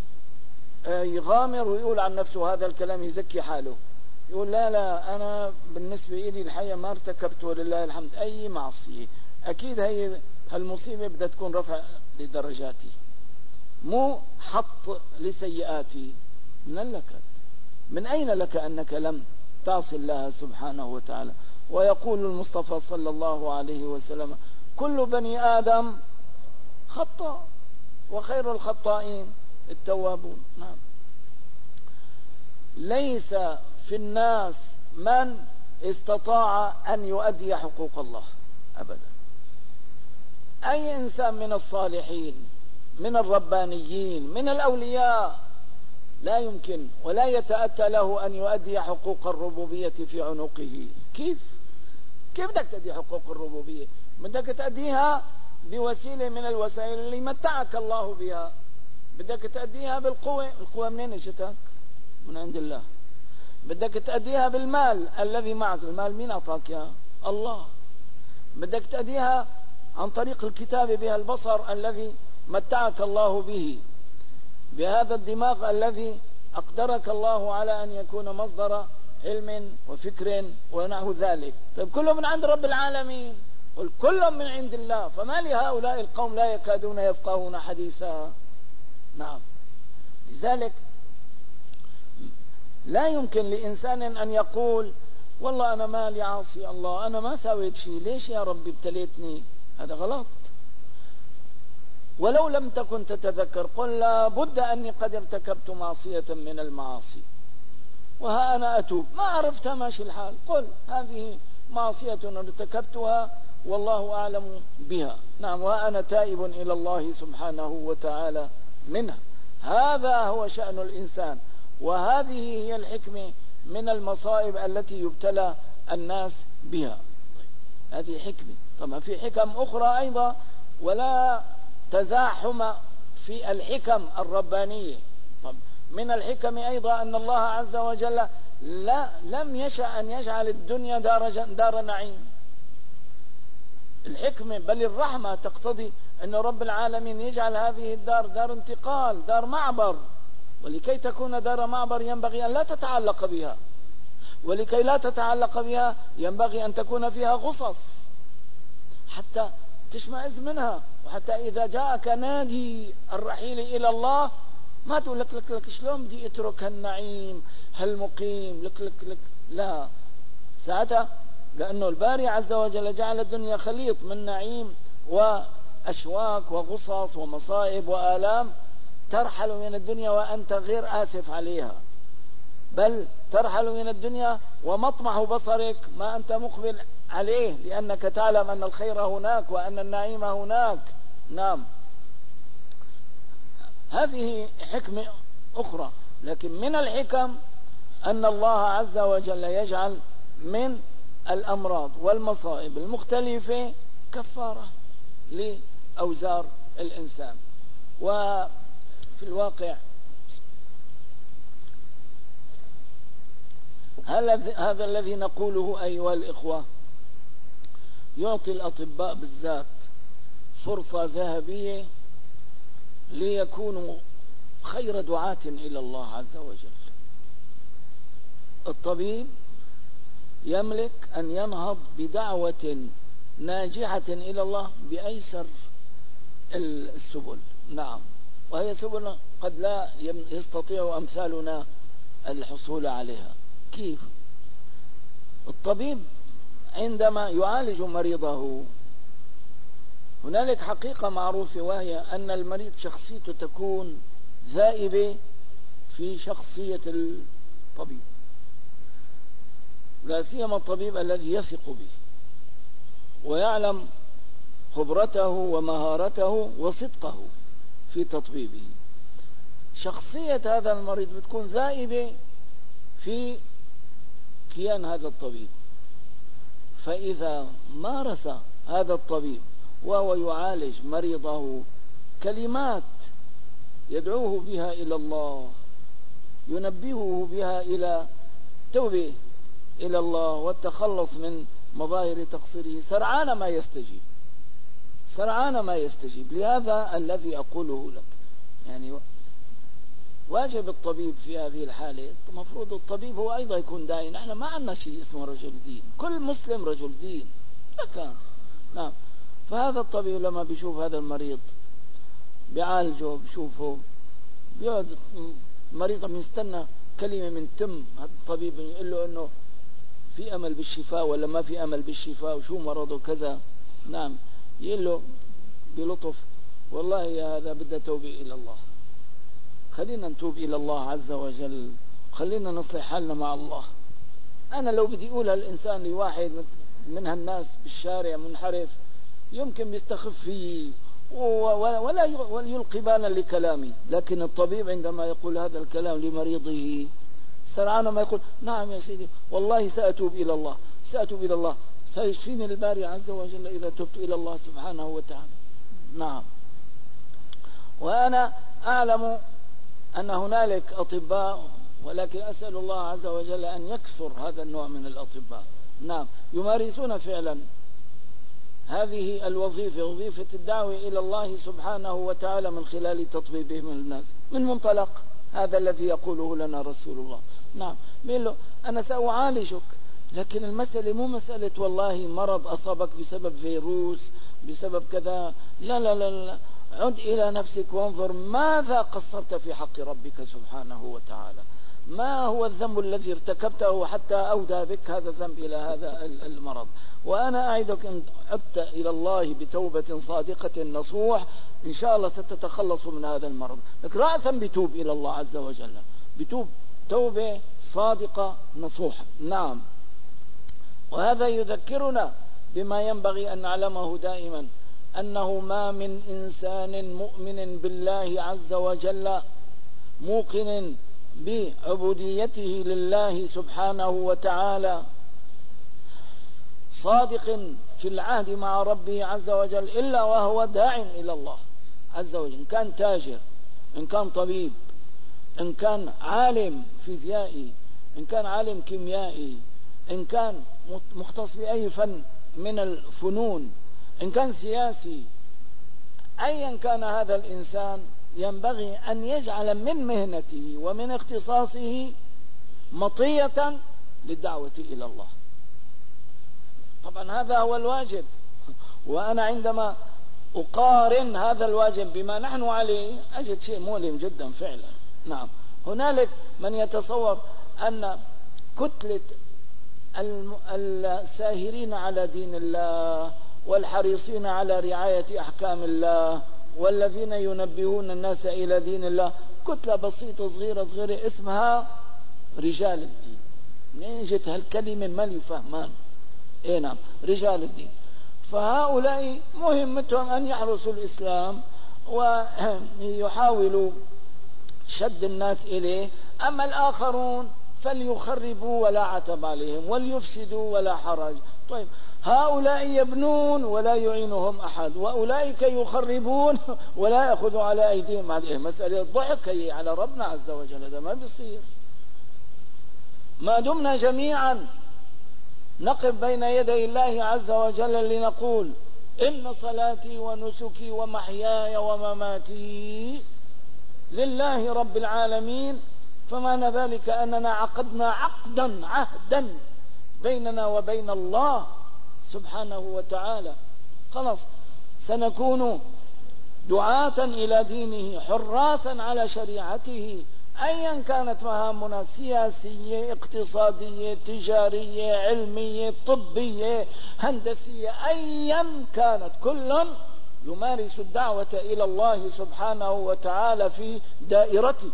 يغامر ويقول عن نفسه هذا الكلام يزكي حاله، يقول لا أنا بالنسبة إلي الحقيقة ما ارتكبت ولله الحمد أي معصية. أكيد هي هالمصيبة بدها تكون رفع لدرجاتي، مو حط لسيئاتي. من أين لك أنك لم تعصي الله سبحانه وتعالى؟ ويقول المصطفى صلى الله عليه وسلم: كل بني آدم خطأ وخير الخطائين التوابون. نعم، ليس في الناس من استطاع أن يؤدي حقوق الله أبدا. أي إنسان من الصالحين، من الربانيين، من الأولياء، لا يمكن ولا يتأتى له أن يؤدي حقوق الربوبية في عنقه. كيف بدك تؤدي حقوق الربوبية؟ بدك تؤديها بوسيلة من الوسائل اللي متعك الله بها. بدك تؤديها بالقوة، القوة منين اجتك؟ من عند الله. بدك تؤديها بالمال الذي معك، المال مين أعطاك يا الله. بدك تؤديها عن طريق الكتابة بها، البصر الذي متعك الله به، بهذا الدماغ الذي أقدرك الله على أن يكون مصدر علم وفكر ونحو ذلك. طيب كله من عند رب العالمين، قل كل من عند الله، فما لهؤلاء القوم لا يكادون يفقهون حديثا. نعم، لذلك لا يمكن لإنسان أن يقول والله أنا مالي عاصي الله، أنا ما سويت شيء، ليش يا ربي ابتليتني؟ هذا غلط. ولو لم تكن تتذكر قل لا بد أني قد ارتكبت معصية من المعاصي وها أنا أتوب، ما عرفتها ماشي الحال، قل هذه معصية ارتكبتها والله أعلم بها، نعم، وأنا تائب إلى الله سبحانه وتعالى منها. هذا هو شأن الإنسان، وهذه هي الحكمة من المصائب التي يبتلى الناس بها. هذه حكمة. طبعا في حكم أخرى أيضا، ولا تزاحم في الحكم الربانية. طب من الحكم أيضا أن الله عز وجل لم يشأ أن يجعل الدنيا دار نعيم. الحكمة بل الرحمة تقتضي أن رب العالمين يجعل هذه الدار دار انتقال، دار معبر، ولكي تكون دار معبر ينبغي أن لا تتعلق بها، ولكي لا تتعلق بها ينبغي أن تكون فيها غصص حتى تشمئز منها، وحتى إذا جاءك نادي الرحيل إلى الله ما تقول لك شلون بدي اترك هالنعيم هالمقيم لك لا، ساعتها لأنه الباري عز وجل جعل الدنيا خليط من نعيم وأشواك وغصص ومصائب وآلام، ترحل من الدنيا وأنت غير آسف عليها، بل ترحل من الدنيا ومطمح بصرك ما أنت مقبل عليه، لأنك تعلم أن الخير هناك وأن النعيم هناك. نعم، هذه حكمة أخرى. لكن من الحكم أن الله عز وجل يجعل من الأمراض والمصائب المختلفة كفارة لأوزار الإنسان. وفي الواقع هذا الذي نقوله أيها الإخوة يعطي الأطباء بالذات فرصة ذهبية ليكونوا خير دعاة إلى الله عز وجل. الطبيب يملك أن ينهض بدعوة ناجحة إلى الله بأيسر السبل، نعم، وهي سبل قد لا يستطيع أمثالنا الحصول عليها. كيف؟ الطبيب عندما يعالج مريضه هنالك حقيقة معروفة، وهي أن المريض شخصيته تكون ذائبة في شخصية الطبيب، لا سيما الطبيب الذي يثق به ويعلم خبرته ومهارته وصدقه في تطبيبه. شخصية هذا المريض بتكون ذائبة في كيان هذا الطبيب، فإذا مارس هذا الطبيب وهو يعالج مريضه كلمات يدعوه بها إلى الله، ينبهه بها إلى توبة إلى الله والتخلص من مظاهر تقصيره، سرعان ما يستجيب. لهذا الذي أقوله لك، يعني واجب الطبيب في هذه الحالة، المفروض الطبيب هو أيضا يكون داعي. نحن ما عندنا شيء اسمه رجل دين، كل مسلم رجل دين لكن. نعم، فهذا الطبيب لما بيشوف هذا المريض بيعالجه، بيشوفه بيقعد مريض يستنى كلمة من تم هذا الطبيب يقول له إنه في أمل بالشفاء ولا ما في أمل بالشفاء وشو مرضه كذا. نعم، يقول له بلطف والله يا هذا بدنا توبة إلى الله، خلينا نتوب إلى الله عز وجل، خلينا نصلح حالنا مع الله. أنا لو بدي أقولها الإنسان لواحد من هالناس بالشارع منحرف يمكن بيستخف فيه ولا يلقي بالا لكلامي، لكن الطبيب عندما يقول هذا الكلام لمريضه سرعان ما يقول نعم يا سيدي والله سأتوب إلى الله، سيشفيني الباري عز وجل إذا تبت إلى الله سبحانه وتعالى. نعم، وأنا أعلم أن هنالك أطباء، ولكن أسأل الله عز وجل أن يكثر هذا النوع من الأطباء، نعم، يمارسون فعلا هذه الوظيفة، وظيفة الدعوة إلى الله سبحانه وتعالى من خلال تطبيبهم الناس من منطلق هذا الذي يقوله لنا رسول الله. نعم، بيقول له أنا سأعالجك، لكن المسألة مو مسألة والله مرض أصابك بسبب فيروس بسبب كذا، لا لا لا لا، عد إلى نفسك وانظر ماذا قصرت في حق ربك سبحانه وتعالى، ما هو الذنب الذي ارتكبته حتى أودى بك هذا الذنب إلى هذا المرض. وأنا أعدك إن عدت إلى الله بتوبة صادقة نصوح إن شاء الله ستتخلص من هذا المرض. لك رأسا بتوب إلى الله عز وجل، بتوب توبة صادقة نصوحة. نعم. وهذا يذكرنا بما ينبغي أن نعلمه دائما، أنه ما من إنسان مؤمن بالله عز وجل موقن بعبوديته لله سبحانه وتعالى صادق في العهد مع ربه عز وجل إلا وهو داع إلى الله عز وجل، إن كان تاجر، إن كان طبيب، إن كان عالم فيزيائي، إن كان عالم كيميائي، إن كان مختص بأي فن من الفنون، إن كان سياسي، أيا كان هذا الإنسان ينبغي أن يجعل من مهنته ومن اختصاصه مطية للدعوة إلى الله. طبعا هذا هو الواجب، وأنا عندما أقارن هذا الواجب بما نحن عليه أجد شيء مؤلم جدا فعلا. نعم. هنالك من يتصور أن كتلة الساهرين على دين الله والحريصين على رعاية أحكام الله والذين ينبهون الناس إلى دين الله كتلة بسيطة صغيرة اسمها رجال الدين. منين جت هالكلمة ما لي فهمان؟ إيه نعم، رجال الدين. فهؤلاء مهمتهم أن يحرسوا الإسلام ويحاولوا شد الناس إليه، أما الآخرون فليخربوا ولا عتب عليهم وليفسدوا ولا حرج. طيب هؤلاء يبنون ولا يعينهم أحد، وأولئك يخربون ولا يأخذوا على أيديهم. هذه مسألة ضحك هي على ربنا عز وجل، هذا ما بيصير. ما دمنا جميعا نقف بين يدي الله عز وجل لنقول إن صلاتي ونسكي ومحياي ومماتي لله رب العالمين، فمعنى ذلك أننا عقدنا عهدا بيننا وبين الله سبحانه وتعالى. خلاص سنكون دعاة إلى دينه حراسا على شريعته أيا كانت مهامنا، سياسية، اقتصادية، تجارية، علمية، طبية، هندسية، أيا كانت، كل يمارس الدعوة إلى الله سبحانه وتعالى في دائرته.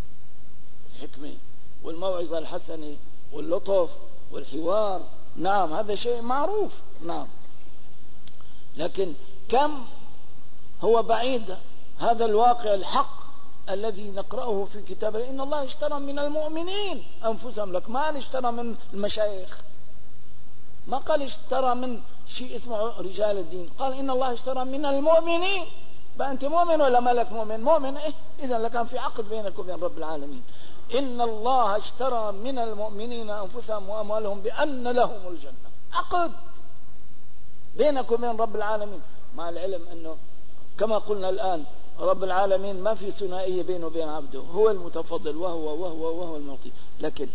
الحكمة والموعظة الحسنة واللطف والحوار، نعم هذا شيء معروف. نعم، لكن كم هو بعيد هذا الواقع الحق الذي نقرأه في كتاب إن الله اشترى من المؤمنين أنفسهم. لك ما قال اشترى من المشايخ، ما قال اشترى من شيء اسمه رجال الدين، قال إن الله اشترى من المؤمنين. بقى أنت مؤمن ولا ما لك مؤمن؟ مؤمن إيه؟ إذن لكان في عقد بينك وبين رب العالمين. إن الله اشترى من المؤمنين أنفسهم وأموالهم بأن لهم الجنة، عقد بينك وبين رب العالمين، مع العلم أنه كما قلنا الآن رب العالمين ما في ثنائية بينه وبين عبده، هو المتفضل وهو المعطي. لكن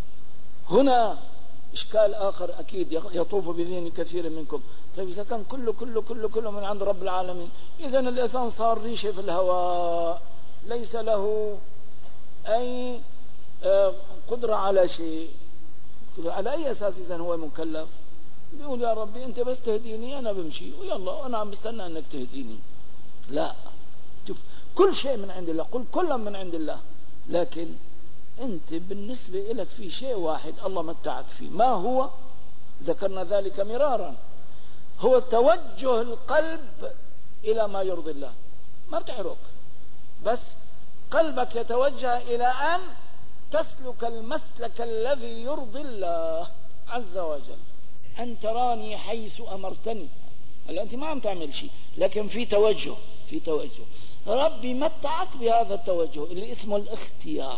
هنا إشكال آخر أكيد يطوف بذهن كثير منكم. طيب إذا كان كله من عند رب العالمين، إذن الإنسان صار ريشة في الهواء ليس له أي قدرة على شيء. على أي أساس إذن هو مكلف؟ بيقول يا ربي أنت بس تهديني أنا بمشي ويلا أنا عم بستنى أنك تهديني. لا، شوف كل شيء من عند الله، قل كل من عند الله، لكن أنت بالنسبة لك في شيء واحد الله متعك فيه. ما هو؟ ذكرنا ذلك مرارا، هو توجه القلب إلى ما يرضي الله. ما بتحرك، بس قلبك يتوجه إلى أن تسلك المسلك الذي يرضي الله عز وجل. أن تراني حيث أمرتني. هلا أنت ما عم تعمل شيء، لكن في توجه، ربي متعك بهذا التوجه اللي اسمه الاختيار.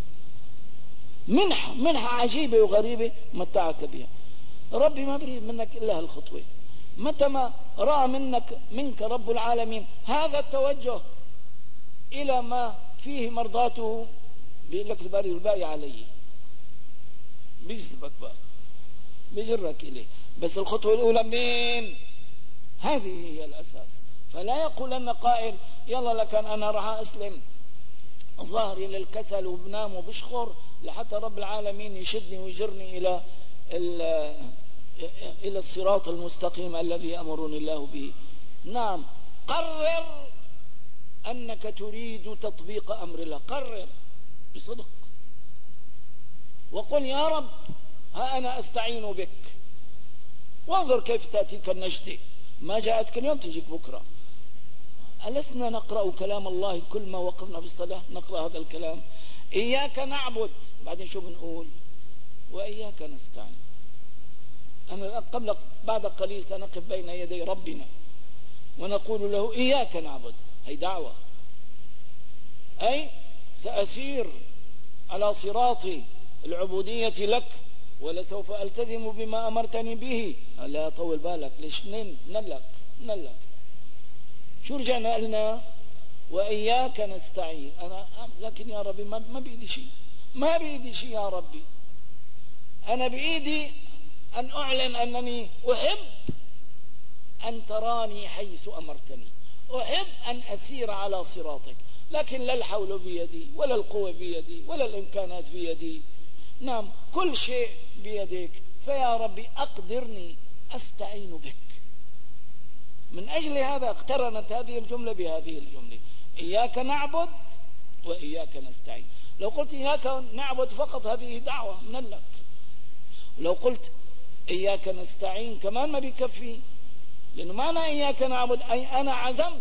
منحة عجيبة وغريبة متعك بها. ربي ما بريد منك إلا هالخطوة. متى ما رأى منك رب العالمين هذا التوجه إلى ما فيه مرضاته، بيقول لك الباقي عليه، بيجذبك بقى، بيجرك إليه. بس الخطوة الأولى منين؟ هذه هي الأساس. فلا يقولن قائل يلا لكن أنا راح أسلم ظهري للكسل وبنام وبشخر لحتى رب العالمين يشدني ويجرني إلى الصراط المستقيم الذي أمرني الله به. نعم، قرر أنك تريد تطبيق أمر الله، قرر بصدق وقل يا رب ها أنا أستعين بك، وانظر كيف تأتيك النجدة، ما جاءتك اليوم تجيك بكرة. ألسنا نقرأ كلام الله كل ما وقفنا في الصلاة؟ نقرأ هذا الكلام، إياك نعبد، بعدين شو بنقول؟ وإياك نستعين. أنا بعد قليل سنقف بين يدي ربنا ونقول له إياك نعبد، هي دعوة، أي سأسير على صراط العبودية لك ولسوف ألتزم بما أمرتني به. لا طول بالك، ليش نلك شو رجعنا قلنا؟ وإياك نستعين. لكن يا ربي ما بإيدي شيء، ما بإيدي شيء يا ربي. أنا بإيدي أن أعلن أنني أحب أن تراني حيث أمرتني، أحب أن أسير على صراطك، لكن لا الحول بيدي ولا القوة بيدي ولا الإمكانات بيدي. نعم، كل شيء بيدك، فيا ربي أقدرني أستعين بك. من أجل هذا اقترنت هذه الجملة بهذه الجملة، إياك نعبد وإياك نستعين. لو قلت إياك نعبد فقط هذه دعوة منلك، ولو قلت إياك نستعين كمان ما بيكفي، لأنه معنى إياك نعبد أي أنا عزمت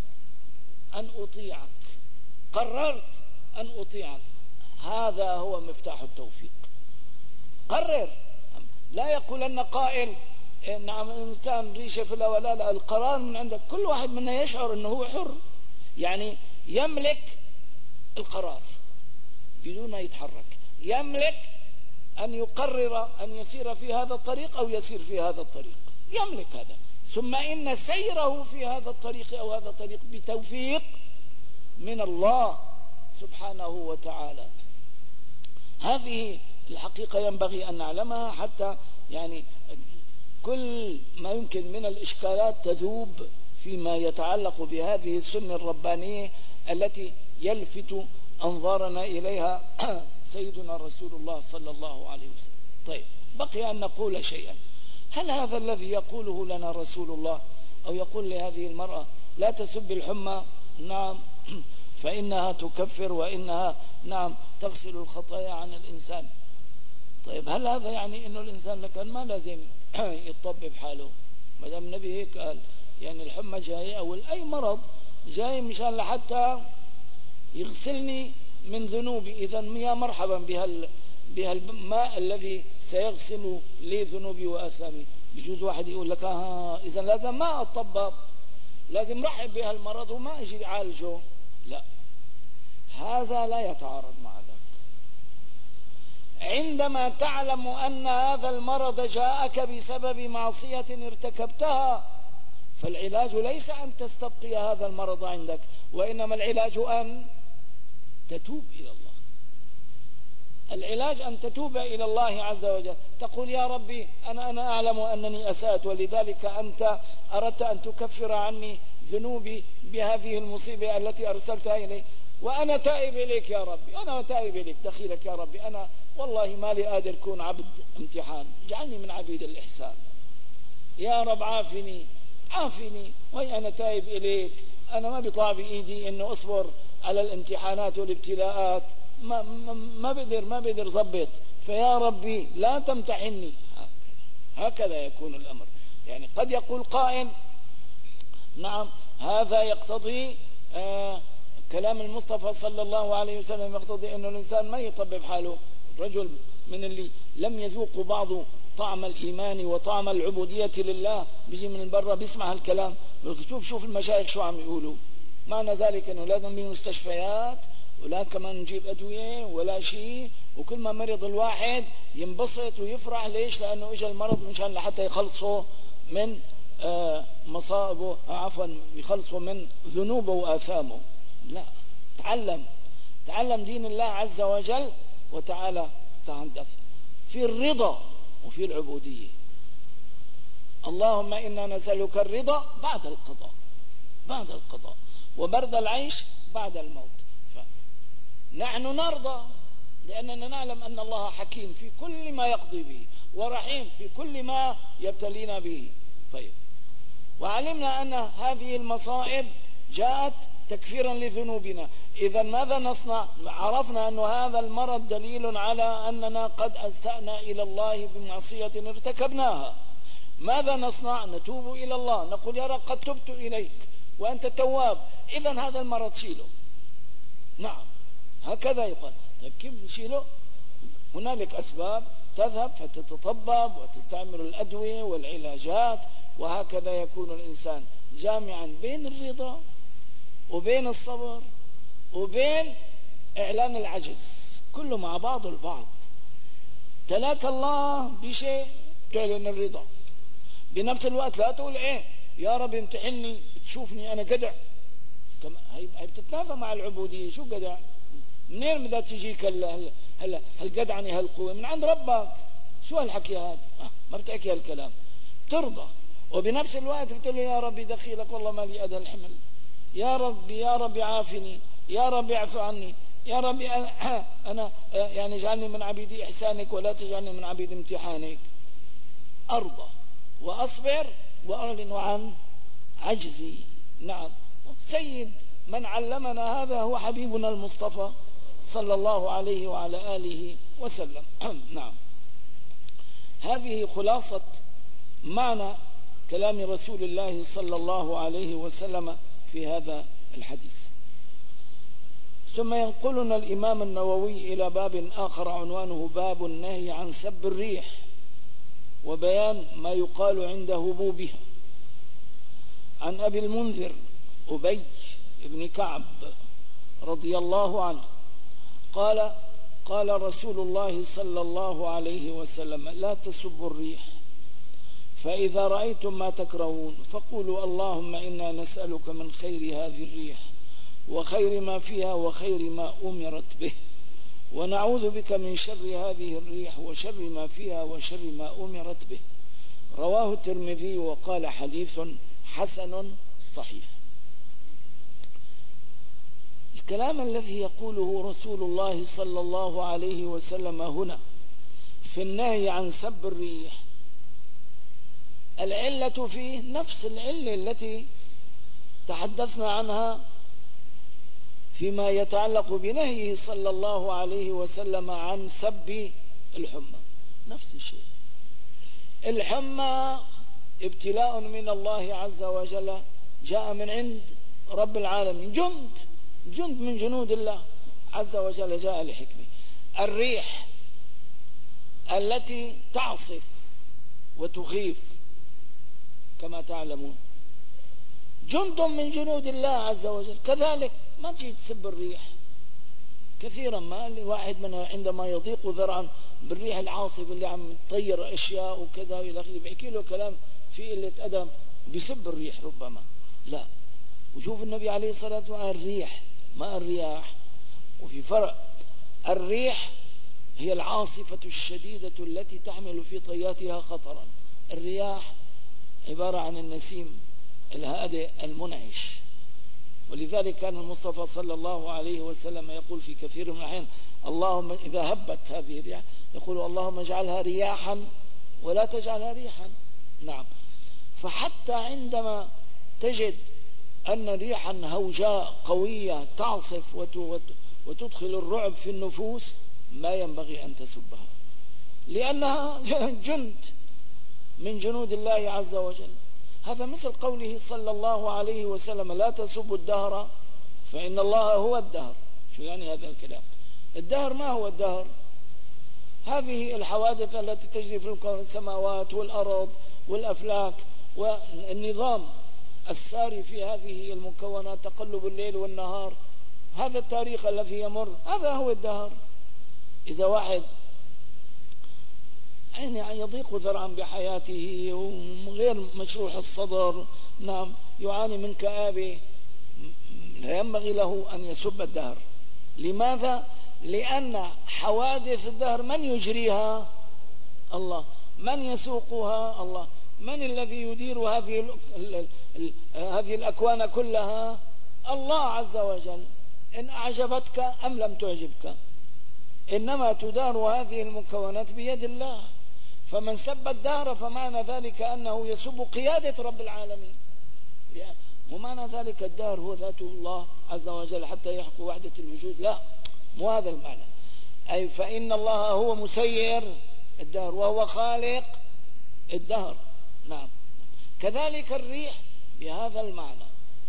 أن أطيعك، قررت أن أطيعك. هذا هو مفتاح التوفيق. قرر، لا يقولن قائل نعم الإنسان ريشة في الهواء، لا، القرار من عندك. كل واحد منا يشعر أنه هو حر، يعني يملك القرار بدون ما يتحرك، يملك أن يقرر أن يسير في هذا الطريق أو يسير في هذا الطريق، يملك هذا. ثم إن سيره في هذا الطريق أو هذا الطريق بتوفيق من الله سبحانه وتعالى. هذه الحقيقة ينبغي أن نعلمها، حتى يعني كل ما يمكن من الإشكالات تذوب فيما يتعلق بهذه السنة الربانية التي يلفت أنظارنا إليها سيدنا رسول الله صلى الله عليه وسلم. طيب، بقي أن نقول شيئا. هل هذا الذي يقوله لنا رسول الله أو يقول لهذه المرأة لا تسب الحمى، نعم فإنها تكفر وإنها نعم تغسل الخطايا عن الإنسان، طيب هل هذا يعني إنه الإنسان لكن ما لازم يطبب حاله؟ ما دام النبي هيك قال، يعني الحمى جاي أو أي مرض جاي مشان لحتى يغسلني من ذنوبي، إذا يا مرحبا بهالماء الذي سيغسل لي ذنوبي وآثامي. بجوز واحد يقول لك إذا لازم ما أطبب، لازم رحب بهالمرض وما أجي أعالجه. لا، هذا لا يتعارض مع ذلك. عندما تعلم أن هذا المرض جاءك بسبب معصية ارتكبتها، فالعلاج ليس أن تستبقي هذا المرض عندك، وإنما العلاج أن تتوب إلى الله. العلاج أن تتوب إلى الله عز وجل، تقول يا ربي أنا أعلم أنني أسأت، ولذلك أنت أردت أن تكفر عني ذنوبي بهذه المصيبة التي أرسلتها إلي، وأنا تائب إليك يا ربي، أنا تائب إليك دخيلك يا ربي، أنا والله ما لي قادر كون عبد امتحان، اجعلني من عبيد الإحسان يا رب، عافني وهي أنا تائب إليك، أنا ما بيطلع بإيدي إنه أصبر على الامتحانات والابتلاءات، ما بقدر ضبط، فيا ربي لا تمتحني. هكذا يكون الأمر. يعني قد يقول قائل نعم هذا يقتضي كلام المصطفى صلى الله عليه وسلم يقتضي أنه الإنسان ما يطبب حاله. رجل من اللي لم يذوقوا بعض طعم الإيمان وطعم العبودية لله بيجي من برا بيسمع هالكلام، شوف المشايخ شو عم يقولوا. معنى ذلك أنه لا نبني مستشفيات ولا كمان نجيب أدوية ولا شيء، وكل ما مرض الواحد ينبسط ويفرح. ليش؟ لأنه إجا المرض مشان لحتى يخلصوا من مصائبه، عفوا يخلصوا من ذنوبه وآثامه. لا، تعلم دين الله عز وجل، وتعالى تحدث في الرضا وفي العبودية. اللهم إنا نسألك الرضا بعد القضاء وبرد العيش بعد الموت. نحن نرضى لأننا نعلم أن الله حكيم في كل ما يقضي به، ورحيم في كل ما يبتلينا به. طيب، وعلمنا أن هذه المصائب جاءت تكفيرا لذنوبنا، إذا ماذا نصنع؟ عرفنا أن هذا المرض دليل على أننا قد أسأنا إلى الله بمعصية ارتكبناها. ماذا نصنع؟ نتوب إلى الله، نقول يا رب قد تبت إليك وأنت تواب، إذا هذا المرض شيله. نعم، هكذا يقال. طيب كيف نشيله؟ هنالك أسباب، تذهب فتتطبب وتستعمل الأدوية والعلاجات، وهكذا يكون الإنسان جامعا بين الرضا وبين الصبر وبين إعلان العجز، كله مع بعض البعض. تلاك الله بشيء تعلن الرضا، بنفس الوقت لا تقول ايه يا رب امتحني بتشوفني انا جدع، هي بتتنافى مع العبودية. شو جدع؟ منين بدها تجيك هالجدعنة هالقوة؟ من عند ربك. شو هالحكي هذا؟ ما بتحكي هالكلام، ترضى وبنفس الوقت بتقول له يا ربي دخيلك والله ما لي أدى الحمل، يا ربي يا ربي عافني، يا ربي اعف عني، يا ربي أنا يعني اجعلني من عبيد إحسانك ولا تجعلني من عبيد امتحانك. أرضى وأصبر وأعلن عن عجزي. نعم، سيد من علمنا هذا هو حبيبنا المصطفى صلى الله عليه وعلى آله وسلم. نعم، هذه خلاصة معنى كلام رسول الله صلى الله عليه وسلم في هذا الحديث. ثم ينقلنا الإمام النووي إلى باب آخر عنوانه باب النهي عن سب الريح وبيان ما يقال عند هبوبها. عن أبي المنذر أبي بن كعب رضي الله عنه قال: قال رسول الله صلى الله عليه وسلم: لا تسبوا الريح، فإذا رأيتم ما تكرهون فقولوا اللهم إنا نسألك من خير هذه الريح وخير ما فيها وخير ما أمرت به، ونعوذ بك من شر هذه الريح وشر ما فيها وشر ما أمرت به. رواه الترمذي وقال حديث حسن صحيح. الكلام الذي يقوله رسول الله صلى الله عليه وسلم هنا في النهي عن سب الريح، العلة فيه نفس العلة التي تحدثنا عنها فيما يتعلق بنهيه صلى الله عليه وسلم عن سب الحمى. نفس الشيء، الحمى ابتلاء من الله عز وجل، جاء من عند رب العالمين، جند من جنود الله عز وجل، جاء لحكمه. الريح التي تعصف وتخيف كما تعلمون جند من جنود الله عز وجل، كذلك ما تجي تسب الريح. كثيرا ما الواحد منها عندما يضيق ذرعا بالريح العاصف اللي عم تطير اشياء وكذا الى اخره، بيحكي له كلام في قله ادب، بيسب الريح ربما. لا، وشوف النبي عليه الصلاه والسلام الريح ما الرياح، وفي فرق. الريح هي العاصفة الشديدة التي تحمل في طياتها خطرا، الرياح عبارة عن النسيم الهادئ المنعش. ولذلك كان المصطفى صلى الله عليه وسلم يقول في كثير من الأحيان اللهم إذا هبت هذه الرياح يقول اللهم اجعلها رياحا ولا تجعلها ريحا. نعم، فحتى عندما تجد أن ريحا هوجاء قوية تعصف وتدخل الرعب في النفوس ما ينبغي أن تسبها، لأنها جند من جنود الله عز وجل. هذا مثل قوله صلى الله عليه وسلم لا تسبوا الدهر فإن الله هو الدهر. شو يعني هذا الكلام؟ الدهر ما هو الدهر؟ هذه الحوادث التي تجري في الكون، السماوات والأرض والأفلاك والنظام الساري في هذه المكونات، تقلب الليل والنهار، هذا التاريخ الذي يمر، هذا هو الدهر. إذا واحد يعني يضيق ذرعا بحياته وغير مشروح الصدر، نعم، يعاني من كآبة، لا ينبغي له أن يسب الدهر. لماذا؟ لأن حوادث الدهر من يجريها؟ الله. من يسوقها؟ الله. من الذي يدير هذه الأكوان كلها؟ الله عز وجل، إن أعجبتك أم لم تعجبك. إنما تدار هذه المكونات بيد الله. فمن سب الدهر فمعنى ذلك أنه يسب قيادة رب العالمين، ومعنى ذلك الدهر هو ذات الله عز وجل حتى يحكو وحدة الوجود، لا، مو هذا المعنى. أي فإن الله هو مسير الدهر وهو خالق الدهر. نعم. كذلك الريح بهذا المعنى.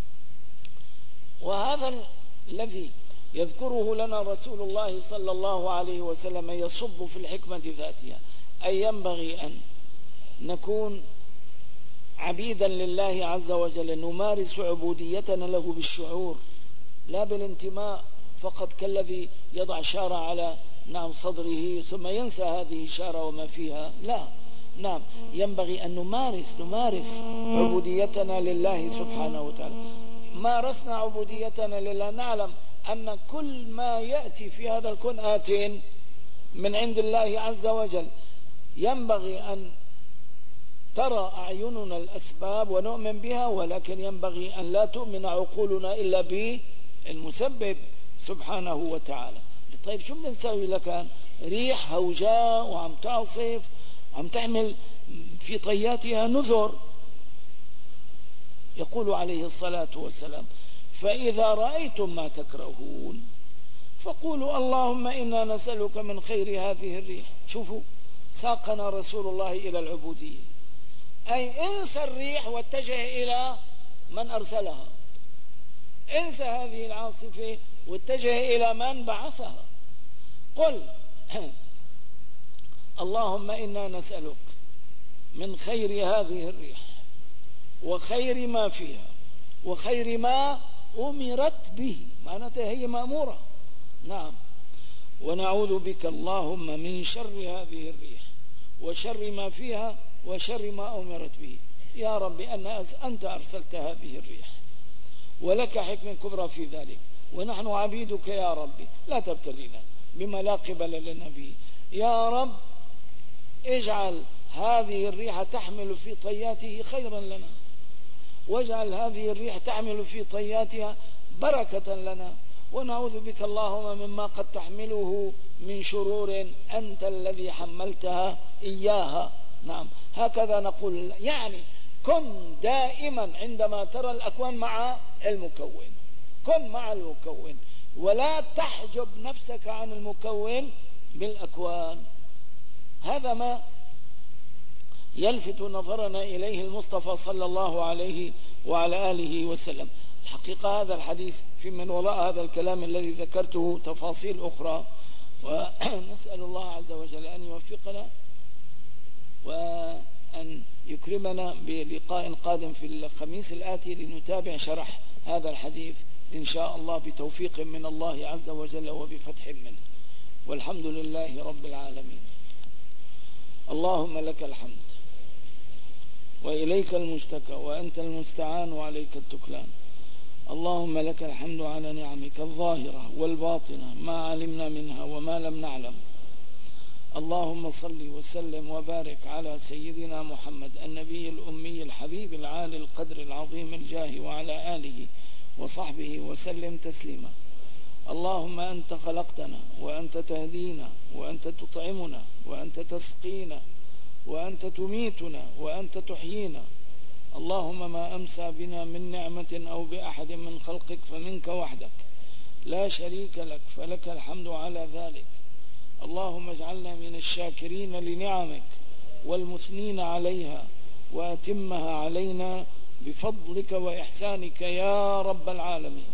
وهذا الذي يذكره لنا رسول الله صلى الله عليه وسلم يصب في الحكمة ذاتها، أي ينبغي أن نكون عبيدا لله عز وجل، نمارس عبوديتنا له بالشعور لا بالانتماء فقط، كالذي يضع شارة على صدره ثم ينسى هذه الشارة وما فيها. لا، نعم، ينبغي أن نمارس عبوديتنا لله سبحانه وتعالى. مارسنا عبوديتنا لله، نعلم أن كل ما يأتي في هذا الكون آت من عند الله عز وجل. ينبغي أن ترى أعيننا الأسباب ونؤمن بها، ولكن ينبغي أن لا تؤمن عقولنا إلا بالمسبب سبحانه وتعالى. طيب شو بدنا نسوي لك ريح هوجاء وعم تعصف وعم تحمل في طياتها نذر؟ يقول عليه الصلاة والسلام: فإذا رأيتم ما تكرهون فقولوا اللهم إنا نسألك من خير هذه الريح. شوفوا، ساقنا رسول الله إلى العبودية، أي انسى الريح واتجه إلى من أرسلها، انسى هذه العاصفة واتجه إلى من بعثها. قل اللهم إنا نسألك من خير هذه الريح وخير ما فيها وخير ما أمرت به، معناتها هي مأمورة. نعم. ونعوذ بك اللهم من شر هذه الريح وشر ما فيها وشر ما أمرت به. يا رب أنت أرسلت هذه الريح ولك حكم كبرى في ذلك، ونحن عبيدك يا ربي، لا تبتلينا بما لا قبل لنا به. يا رب اجعل هذه الريح تحمل في طياته خيرا لنا، واجعل هذه الريح تحمل في طياتها بركة لنا، ونعوذ بك اللهم مما قد تحمله من شرور أنت الذي حملتها إياها. نعم، هكذا نقول. يعني كن دائما عندما ترى الأكوان مع المكون، كن مع المكون ولا تحجب نفسك عن المكون بالأكوان. هذا ما يلفت نظرنا إليه المصطفى صلى الله عليه وعلى آله وسلم. الحقيقة هذا الحديث في من وراء هذا الكلام الذي ذكرته تفاصيل أخرى، ونسأل الله عز وجل أن يوفقنا وأن يكرمنا بلقاء قادم في الخميس الآتي لنتابع شرح هذا الحديث إن شاء الله بتوفيق من الله عز وجل وبفتح منه. والحمد لله رب العالمين. اللهم لك الحمد وإليك المشتكى وأنت المستعان وعليك التكلان. اللهم لك الحمد على نعمك الظاهرة والباطنة، ما علمنا منها وما لم نعلم. اللهم صل وسلم وبارك على سيدنا محمد النبي الأمي الحبيب العالي القدر العظيم الجاه وعلى آله وصحبه وسلم تسليما. اللهم أنت خلقتنا وأنت تهدينا وأنت تطعمنا وأنت تسقينا وأنت تميتنا وأنت تحيينا. اللهم ما أمسى بنا من نعمة أو بأحد من خلقك فمنك وحدك لا شريك لك، فلك الحمد على ذلك. اللهم اجعلنا من الشاكرين لنعمك والمثنين عليها، وأتمها علينا بفضلك وإحسانك يا رب العالمين.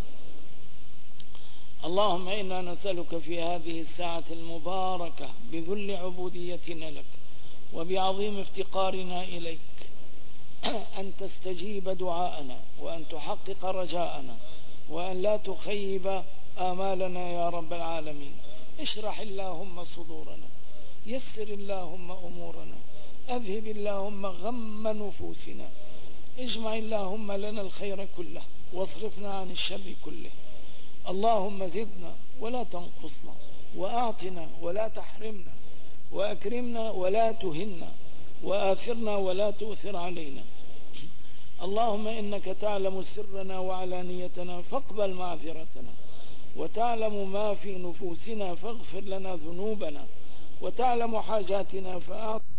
اللهم إنا نسألك في هذه الساعة المباركة بذل عبوديتنا لك وبعظيم افتقارنا إليك أن تستجيب دعاءنا وأن تحقق رجاءنا وأن لا تخيب آمالنا يا رب العالمين. اشرح اللهم صدورنا، يسر اللهم أمورنا، أذهب اللهم غم نفوسنا، اجمع اللهم لنا الخير كله واصرفنا عن الشر كله. اللهم زدنا ولا تنقصنا، وأعطنا ولا تحرمنا، وأكرمنا ولا تهنا، وآثرنا ولا تؤثر علينا. اللهم إنك تعلم سرنا وعلانيتنا فاقبل معذرتنا وتعلم ما في نفوسنا فاغفر لنا ذنوبنا وتعلم حاجاتنا فأعطنا